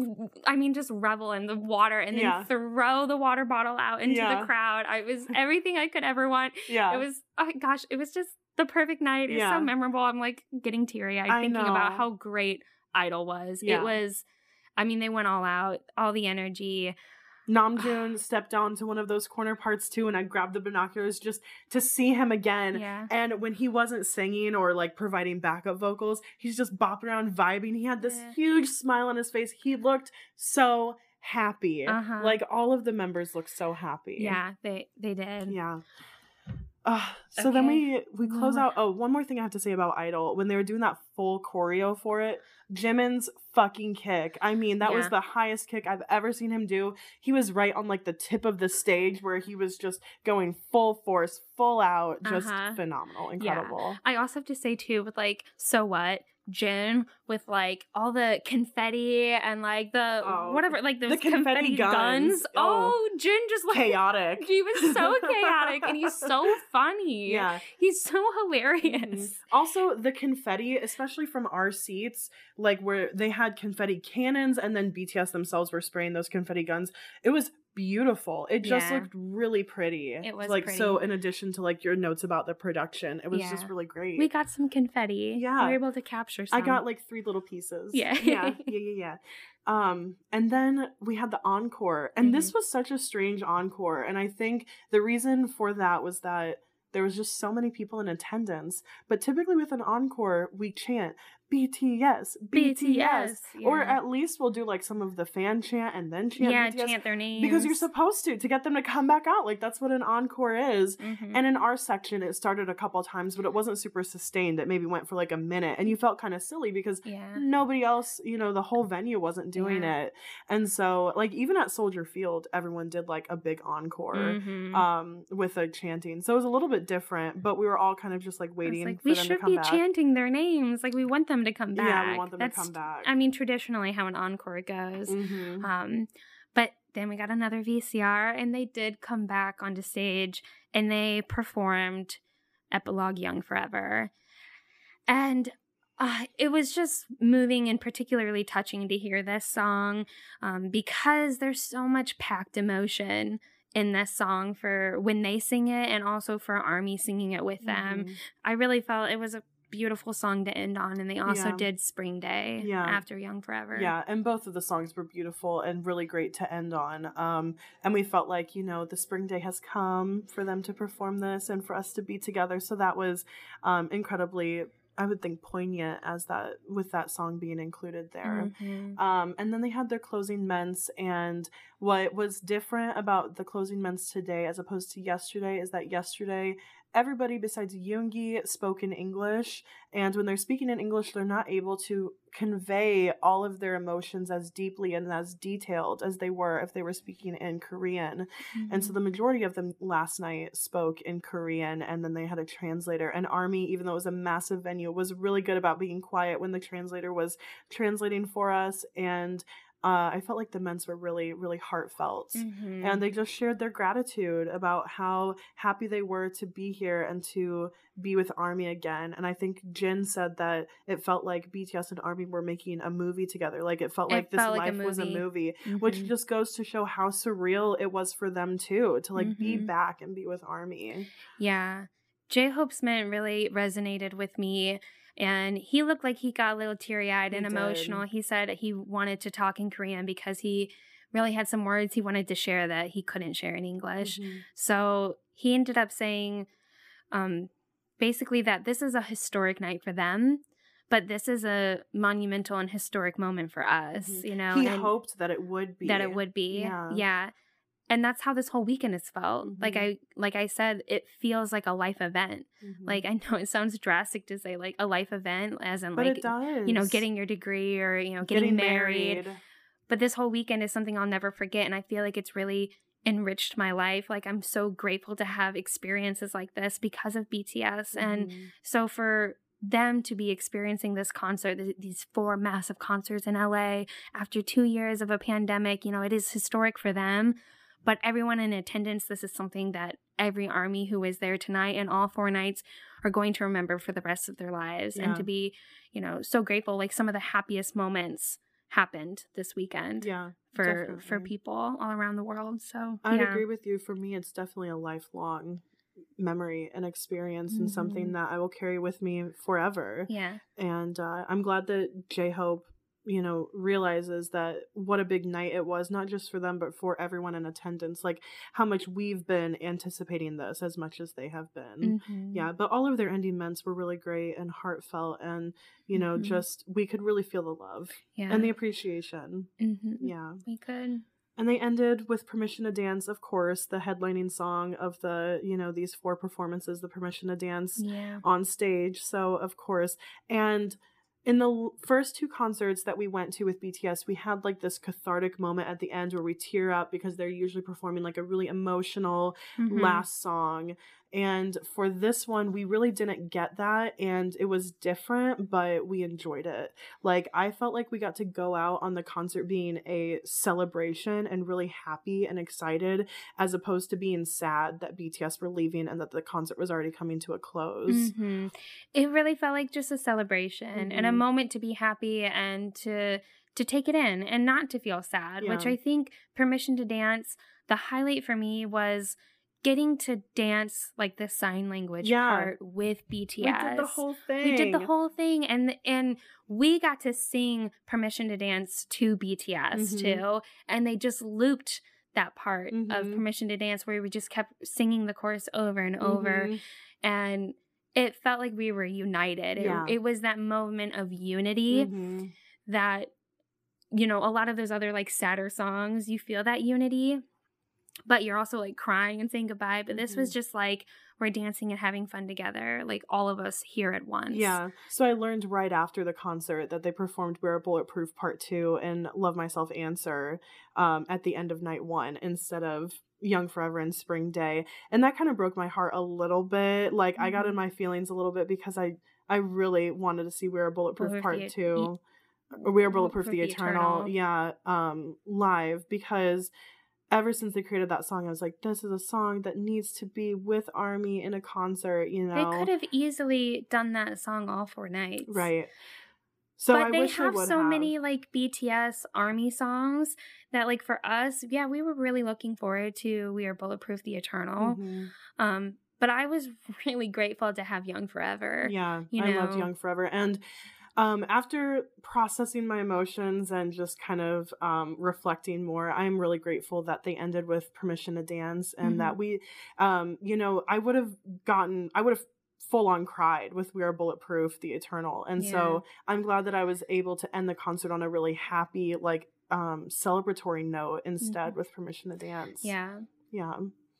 I mean, just revel in the water and then Yeah. throw the water bottle out into Yeah. the crowd. I was everything I could ever want. Yeah. It was, oh gosh, it was just the perfect night. It's Yeah. so memorable. I'm like getting teary eyed I thinking about know. how great Idol was. Yeah. It was, I mean, they went all out, all the energy. Namjoon stepped down to one of those corner parts too, and I grabbed the binoculars just to see him again. Yeah. And when he wasn't singing or like providing backup vocals, he's just bopping around, vibing. He had this Yeah. huge smile on his face. He looked so happy. Uh-huh. Like all of the members looked so happy. Yeah, they they did. Yeah. Uh, so then Okay. we we close One out. Oh, one more thing I have to say about Idol. When they were doing that full choreo for it, Jimin's fucking kick. I mean, that was Yeah. the highest kick I've ever seen him do. He was right on like the tip of the stage where he was just going full force, full out, just Uh-huh. phenomenal, Yeah. incredible. I also have to say too, with like So What, Jin with like all the confetti and like the Oh, whatever, like those the confetti guns. Oh, Oh. Jin just like Chaotic. He was so chaotic and he's so funny. Yeah. He's so hilarious. Mhm. Also, the confetti, especially from our seats, like where they had confetti cannons and then B T S themselves were spraying those confetti guns. It was beautiful. It just Yeah. looked really pretty. It was like pretty. so in addition to like your notes about the production, it was Yeah. just really great. We got some confetti. Yeah. We were able to capture some. I got like three little pieces. Yeah. yeah. Yeah, yeah, yeah. Um, and then we had the encore. And this was such a strange encore. And I think the reason for that was that there was just so many people in attendance. But typically with an encore, we chant B T S, B T S. B T S, Or yeah. at least we'll do like some of the fan chant and then chant yeah, B T S. chant their names. Because you're supposed to, to get them to come back out. Like that's what an encore is. Mhm. And in our section, it started a couple times, but it wasn't super sustained. It maybe went for like a minute. And you felt kind of silly because Yeah. nobody else, you know, the whole venue wasn't doing Yeah. it. And so, like, even at Soldier Field, everyone did like a big encore Mhm. um, with a chanting. So it was a little bit different, but we were all kind of just like It's waiting like, for we them to should come be back. chanting their names. Like we want them to come back. Yeah, we want them That's, to come back. I mean, traditionally how an encore goes. Mhm. Um, but then we got another V C R, and they did come back onto stage, and they performed Epilogue Young Forever. And uh, it was just moving and particularly touching to hear this song um, because there's so much packed emotion in this song for when they sing it and also for ARMY singing it with them. Mhm. I really felt it was a beautiful song to end on, and they also Yeah. did Spring Day Yeah. after Young Forever. Yeah, and both of the songs were beautiful and really great to end on. Um, and we felt like, you know, the spring day has come for them to perform this and for us to be together. So that was um, incredibly, I would think, poignant as that with that song being included there. Mhm. Um, and then they had their closing ments, and What was different about the closing months today as opposed to yesterday is that yesterday everybody besides Yoongi spoke in English, and when they're speaking in English, they're not able to convey all of their emotions as deeply and as detailed as they were if they were speaking in Korean. Mm-hmm. And so the majority of them last night spoke in Korean, and then they had a translator. And ARMY, even though it was a massive venue, was really good about being quiet when the translator was translating for us. And Uh, I felt like the men's were really, really heartfelt. Mm-hmm. And they just shared their gratitude about how happy they were to be here and to be with ARMY again. And I think Jin said that it felt like B T S and ARMY were making a movie together. Like it felt it like this felt life like a was a movie, mm-hmm. which just goes to show how surreal it was for them too, to like mm-hmm. be back and be with ARMY. Yeah. J-Hope Smith really resonated with me. And he looked like he got a little teary-eyed he and emotional. did. He said he wanted to talk in Korean because he really had some words he wanted to share that he couldn't share in English. Mm-hmm. So he ended up saying um, basically that this is a historic night for them, but this is a monumental and historic moment for us. Mm-hmm. You know, he and hoped that it would be. That it would be. Yeah. yeah. And that's how this whole weekend has felt. Mm-hmm. Like I like I said, it feels like a life event. Mm-hmm. Like I know it sounds drastic to say like a life event as in but like it does. you know, getting your degree or, you know, getting, getting married. married. But this whole weekend is something I'll never forget, and I feel like it's really enriched my life. Like I'm so grateful to have experiences like this because of B T S. Mm-hmm. And so for them to be experiencing this concert, th- these four massive concerts in L A after two years of a pandemic, you know, it is historic for them. But everyone in attendance, this is something that every ARMY who is there tonight and all four nights are going to remember for the rest of their lives. Yeah. And to be, you know, so grateful. Like some of the happiest moments happened this weekend. Yeah, for definitely. for people all around the world. So I'd yeah. agree with you. For me, it's definitely a lifelong memory and experience, mm-hmm. and something that I will carry with me forever. Yeah. And uh, I'm glad that J-Hope, you know, realizes that what a big night it was, not just for them, but for everyone in attendance, like how much we've been anticipating this as much as they have been. Mm-hmm. Yeah. But all of their ending months were really great and heartfelt, and, you know, mm-hmm. just, we could really feel the love yeah. and the appreciation. Mm-hmm. Yeah. We could. And they ended with Permission to Dance, of course, the headlining song of the, you know, these four performances, the Permission to Dance yeah. on stage. So, of course, and in the first two concerts that we went to with B T S, we had like this cathartic moment at the end where we tear up because they're usually performing like a really emotional mm-hmm. last song. And for this one, we really didn't get that, and it was different, but we enjoyed it. Like, I felt like we got to go out on the concert being a celebration and really happy and excited, as opposed to being sad that B T S were leaving and that the concert was already coming to a close. Mm-hmm. It really felt like just a celebration mm-hmm. and a moment to be happy and to to take it in and not to feel sad, yeah. which I think Permission to Dance, the highlight for me was getting to dance like the sign language yeah. part with B T S. We did the whole thing. We did the whole thing, and and we got to sing Permission to Dance to B T S mm-hmm. too, and they just looped that part mm-hmm. of Permission to Dance where we just kept singing the chorus over and over, mm-hmm. and it felt like we were united. Yeah. It, it was that moment of unity mm-hmm. that, you know, a lot of those other like sadder songs, you feel that unity, but you're also like crying and saying goodbye. But this mm-hmm. was just like, we're dancing and having fun together, like all of us here at once. Yeah. So I learned right after the concert that they performed We're Bulletproof Part two and Love Myself Answer um, at the end of night one instead of Young Forever and Spring Day. And that kind of broke my heart a little bit. Like mm-hmm. I got in my feelings a little bit because I, I really wanted to see We're Bulletproof Bulletproof Part the, two. E- or We're Bulletproof the, the Eternal. Eternal. Yeah. Um, live, because ever since they created that song, I was like, this is a song that needs to be with ARMY in a concert, you know. They could have easily done that song all four nights. Right. So but I they wish have I would so have. many like B T S ARMY songs that like for us, yeah, we were really looking forward to We Are Bulletproof the Eternal. Mm-hmm. Um, but I was really grateful to have Young Forever. Yeah, you I know? loved Young Forever. And Um, after processing my emotions and just kind of um, reflecting more, I'm really grateful that they ended with Permission to Dance, and mm-hmm. that we, um, you know, I would have gotten, I would have full on cried with We Are Bulletproof, The Eternal. And yeah. so I'm glad that I was able to end the concert on a really happy, like, um, celebratory note instead Mm-hmm. with Permission to Dance. Yeah. Yeah.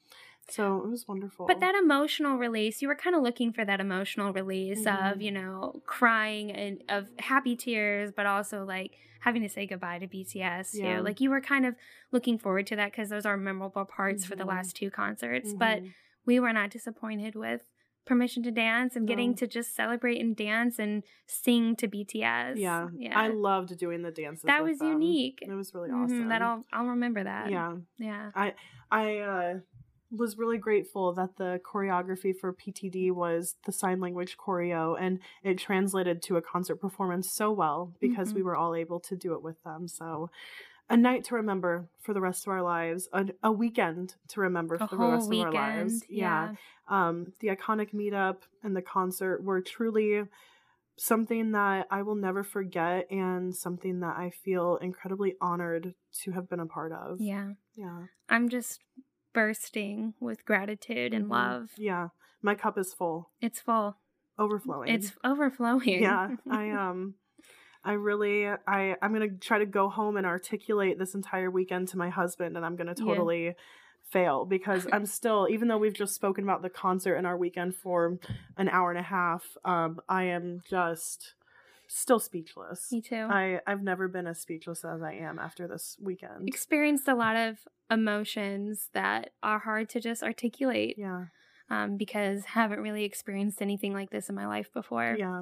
So it was wonderful. But that emotional release, you were kind of looking for that emotional release Mhm. of, you know, crying and of happy tears, but also like having to say goodbye to B T S too. Yeah. Like you were kind of looking forward to that because those are memorable parts for the Mhm. last two concerts. But Mhm. we were not disappointed with Permission to Dance and getting No. to just celebrate and dance and sing to B T S. Yeah. Yeah. I loved doing the dances. that with was them. unique. It was really Mhm, awesome. That I'll, I'll remember that. Yeah. Yeah. I I uh, was really grateful that the choreography for P T D was the sign language choreo, and it translated to a concert performance so well because Mhm. we were all able to do it with them. So a night to remember for the rest of our lives, a, a weekend to remember A for the whole rest of our lives. weekend. Yeah. Yeah. Um, the iconic meetup and the concert were truly something that I will never forget and something that I feel incredibly honored to have been a part of. Yeah. Yeah. I'm just bursting with gratitude and Mhm. love. Yeah. My cup is full, It's full. overflowing. It's overflowing. yeah. I um I really I I'm going to try to go home and articulate this entire weekend to my husband, and I'm going to Yeah. totally fail because I'm still, even though we've just spoken about the concert and our weekend for an hour and a half, um I am just still speechless. Me too. I I've never been as speechless as I am after this weekend. Experienced a lot of emotions that are hard to just articulate Yeah. um, because haven't really experienced anything like this in my life before. Yeah.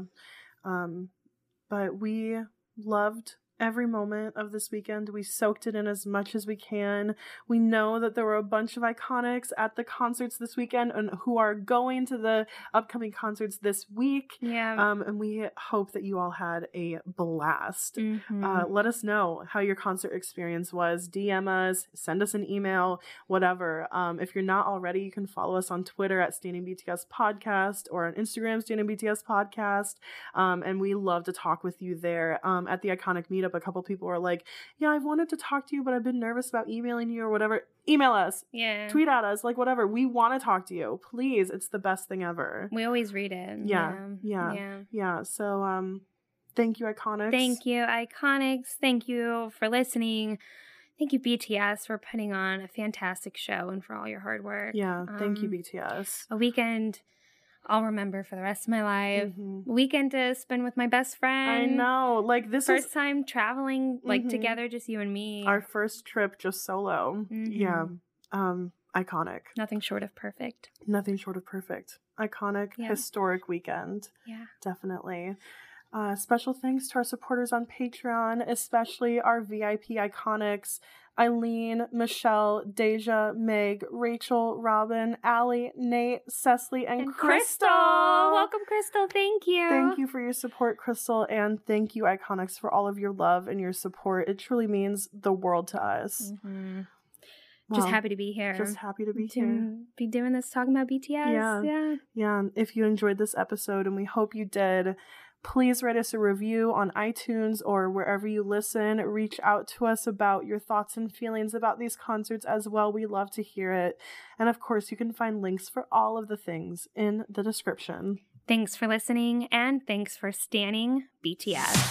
Um, but we loved every moment of this weekend. We soaked it in as much as we can. We know that there were a bunch of iconics at the concerts this weekend and who are going to the upcoming concerts this week. Yeah. Um, and we hope that you all had a blast. Mhm. Uh, let us know how your concert experience was. D M us, send us an email, whatever. Um, if you're not already, you can follow us on Twitter at Standing B T S Podcast or on Instagram, Standing B T S Podcast. Um, and we love to talk with you there. Um, at the Iconic Meetup, a couple people are like, yeah, I've wanted to talk to you, but I've been nervous about emailing you or whatever. Email us, yeah. tweet at us, like whatever. We want to talk to you. Please. It's the best thing ever. We always read it. Yeah, Yeah. yeah. Yeah. Yeah. So, um, thank you, Iconics. Thank you, Iconics. Thank you for listening. Thank you, B T S, for putting on a fantastic show and for all your hard work. Yeah. Thank you, Um, B T S. A weekend I'll remember for the rest of my life. Mhm. A weekend to spend with my best friend. I know. Like, this First is time traveling, like, Mhm. together, just you and me. our first trip just solo. Mhm. Yeah. Um, iconic. Nothing short of perfect. Nothing short of perfect. Iconic, Yeah. historic weekend. Yeah. Definitely. Uh, special thanks to our supporters on Patreon, especially our V I P iconics, Eileen, Michelle, Deja, Meg, Rachel, Robin, Allie, Nate, Cecily, and, And Crystal. Crystal. Welcome, Crystal. Thank you. Thank you for your support, Crystal, and thank you, Iconics, for all of your love and your support. It truly means the world to us. Mhm. Just Well, happy to be here. Just happy to be to here. be doing this, talking about B T S. Yeah. Yeah. Yeah, if you enjoyed this episode, and we hope you did, please write us a review on iTunes or wherever you listen. Reach out to us about your thoughts and feelings about these concerts as well. We love to hear it. And of course, you can find links for all of the things in the description. Thanks for listening, and thanks for standing B T S.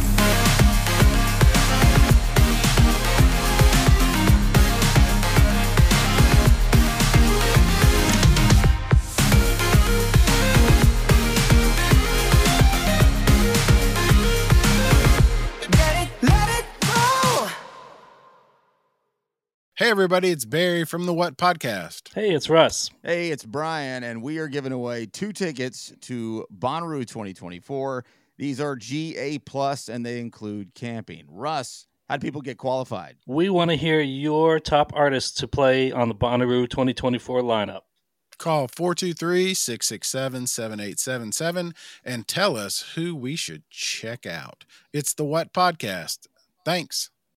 Hey, everybody, it's Barry from the What Podcast. Hey, it's Russ. Hey, it's Brian, and we are giving away two tickets to Bonnaroo twenty twenty-four. These are G A plus, and they include camping. Russ, how do people get qualified? We want to hear your top artists to play on the Bonnaroo twenty twenty-four lineup. Call four two three, six six seven, seven eight seven seven and tell us who we should check out. It's the What Podcast. Thanks.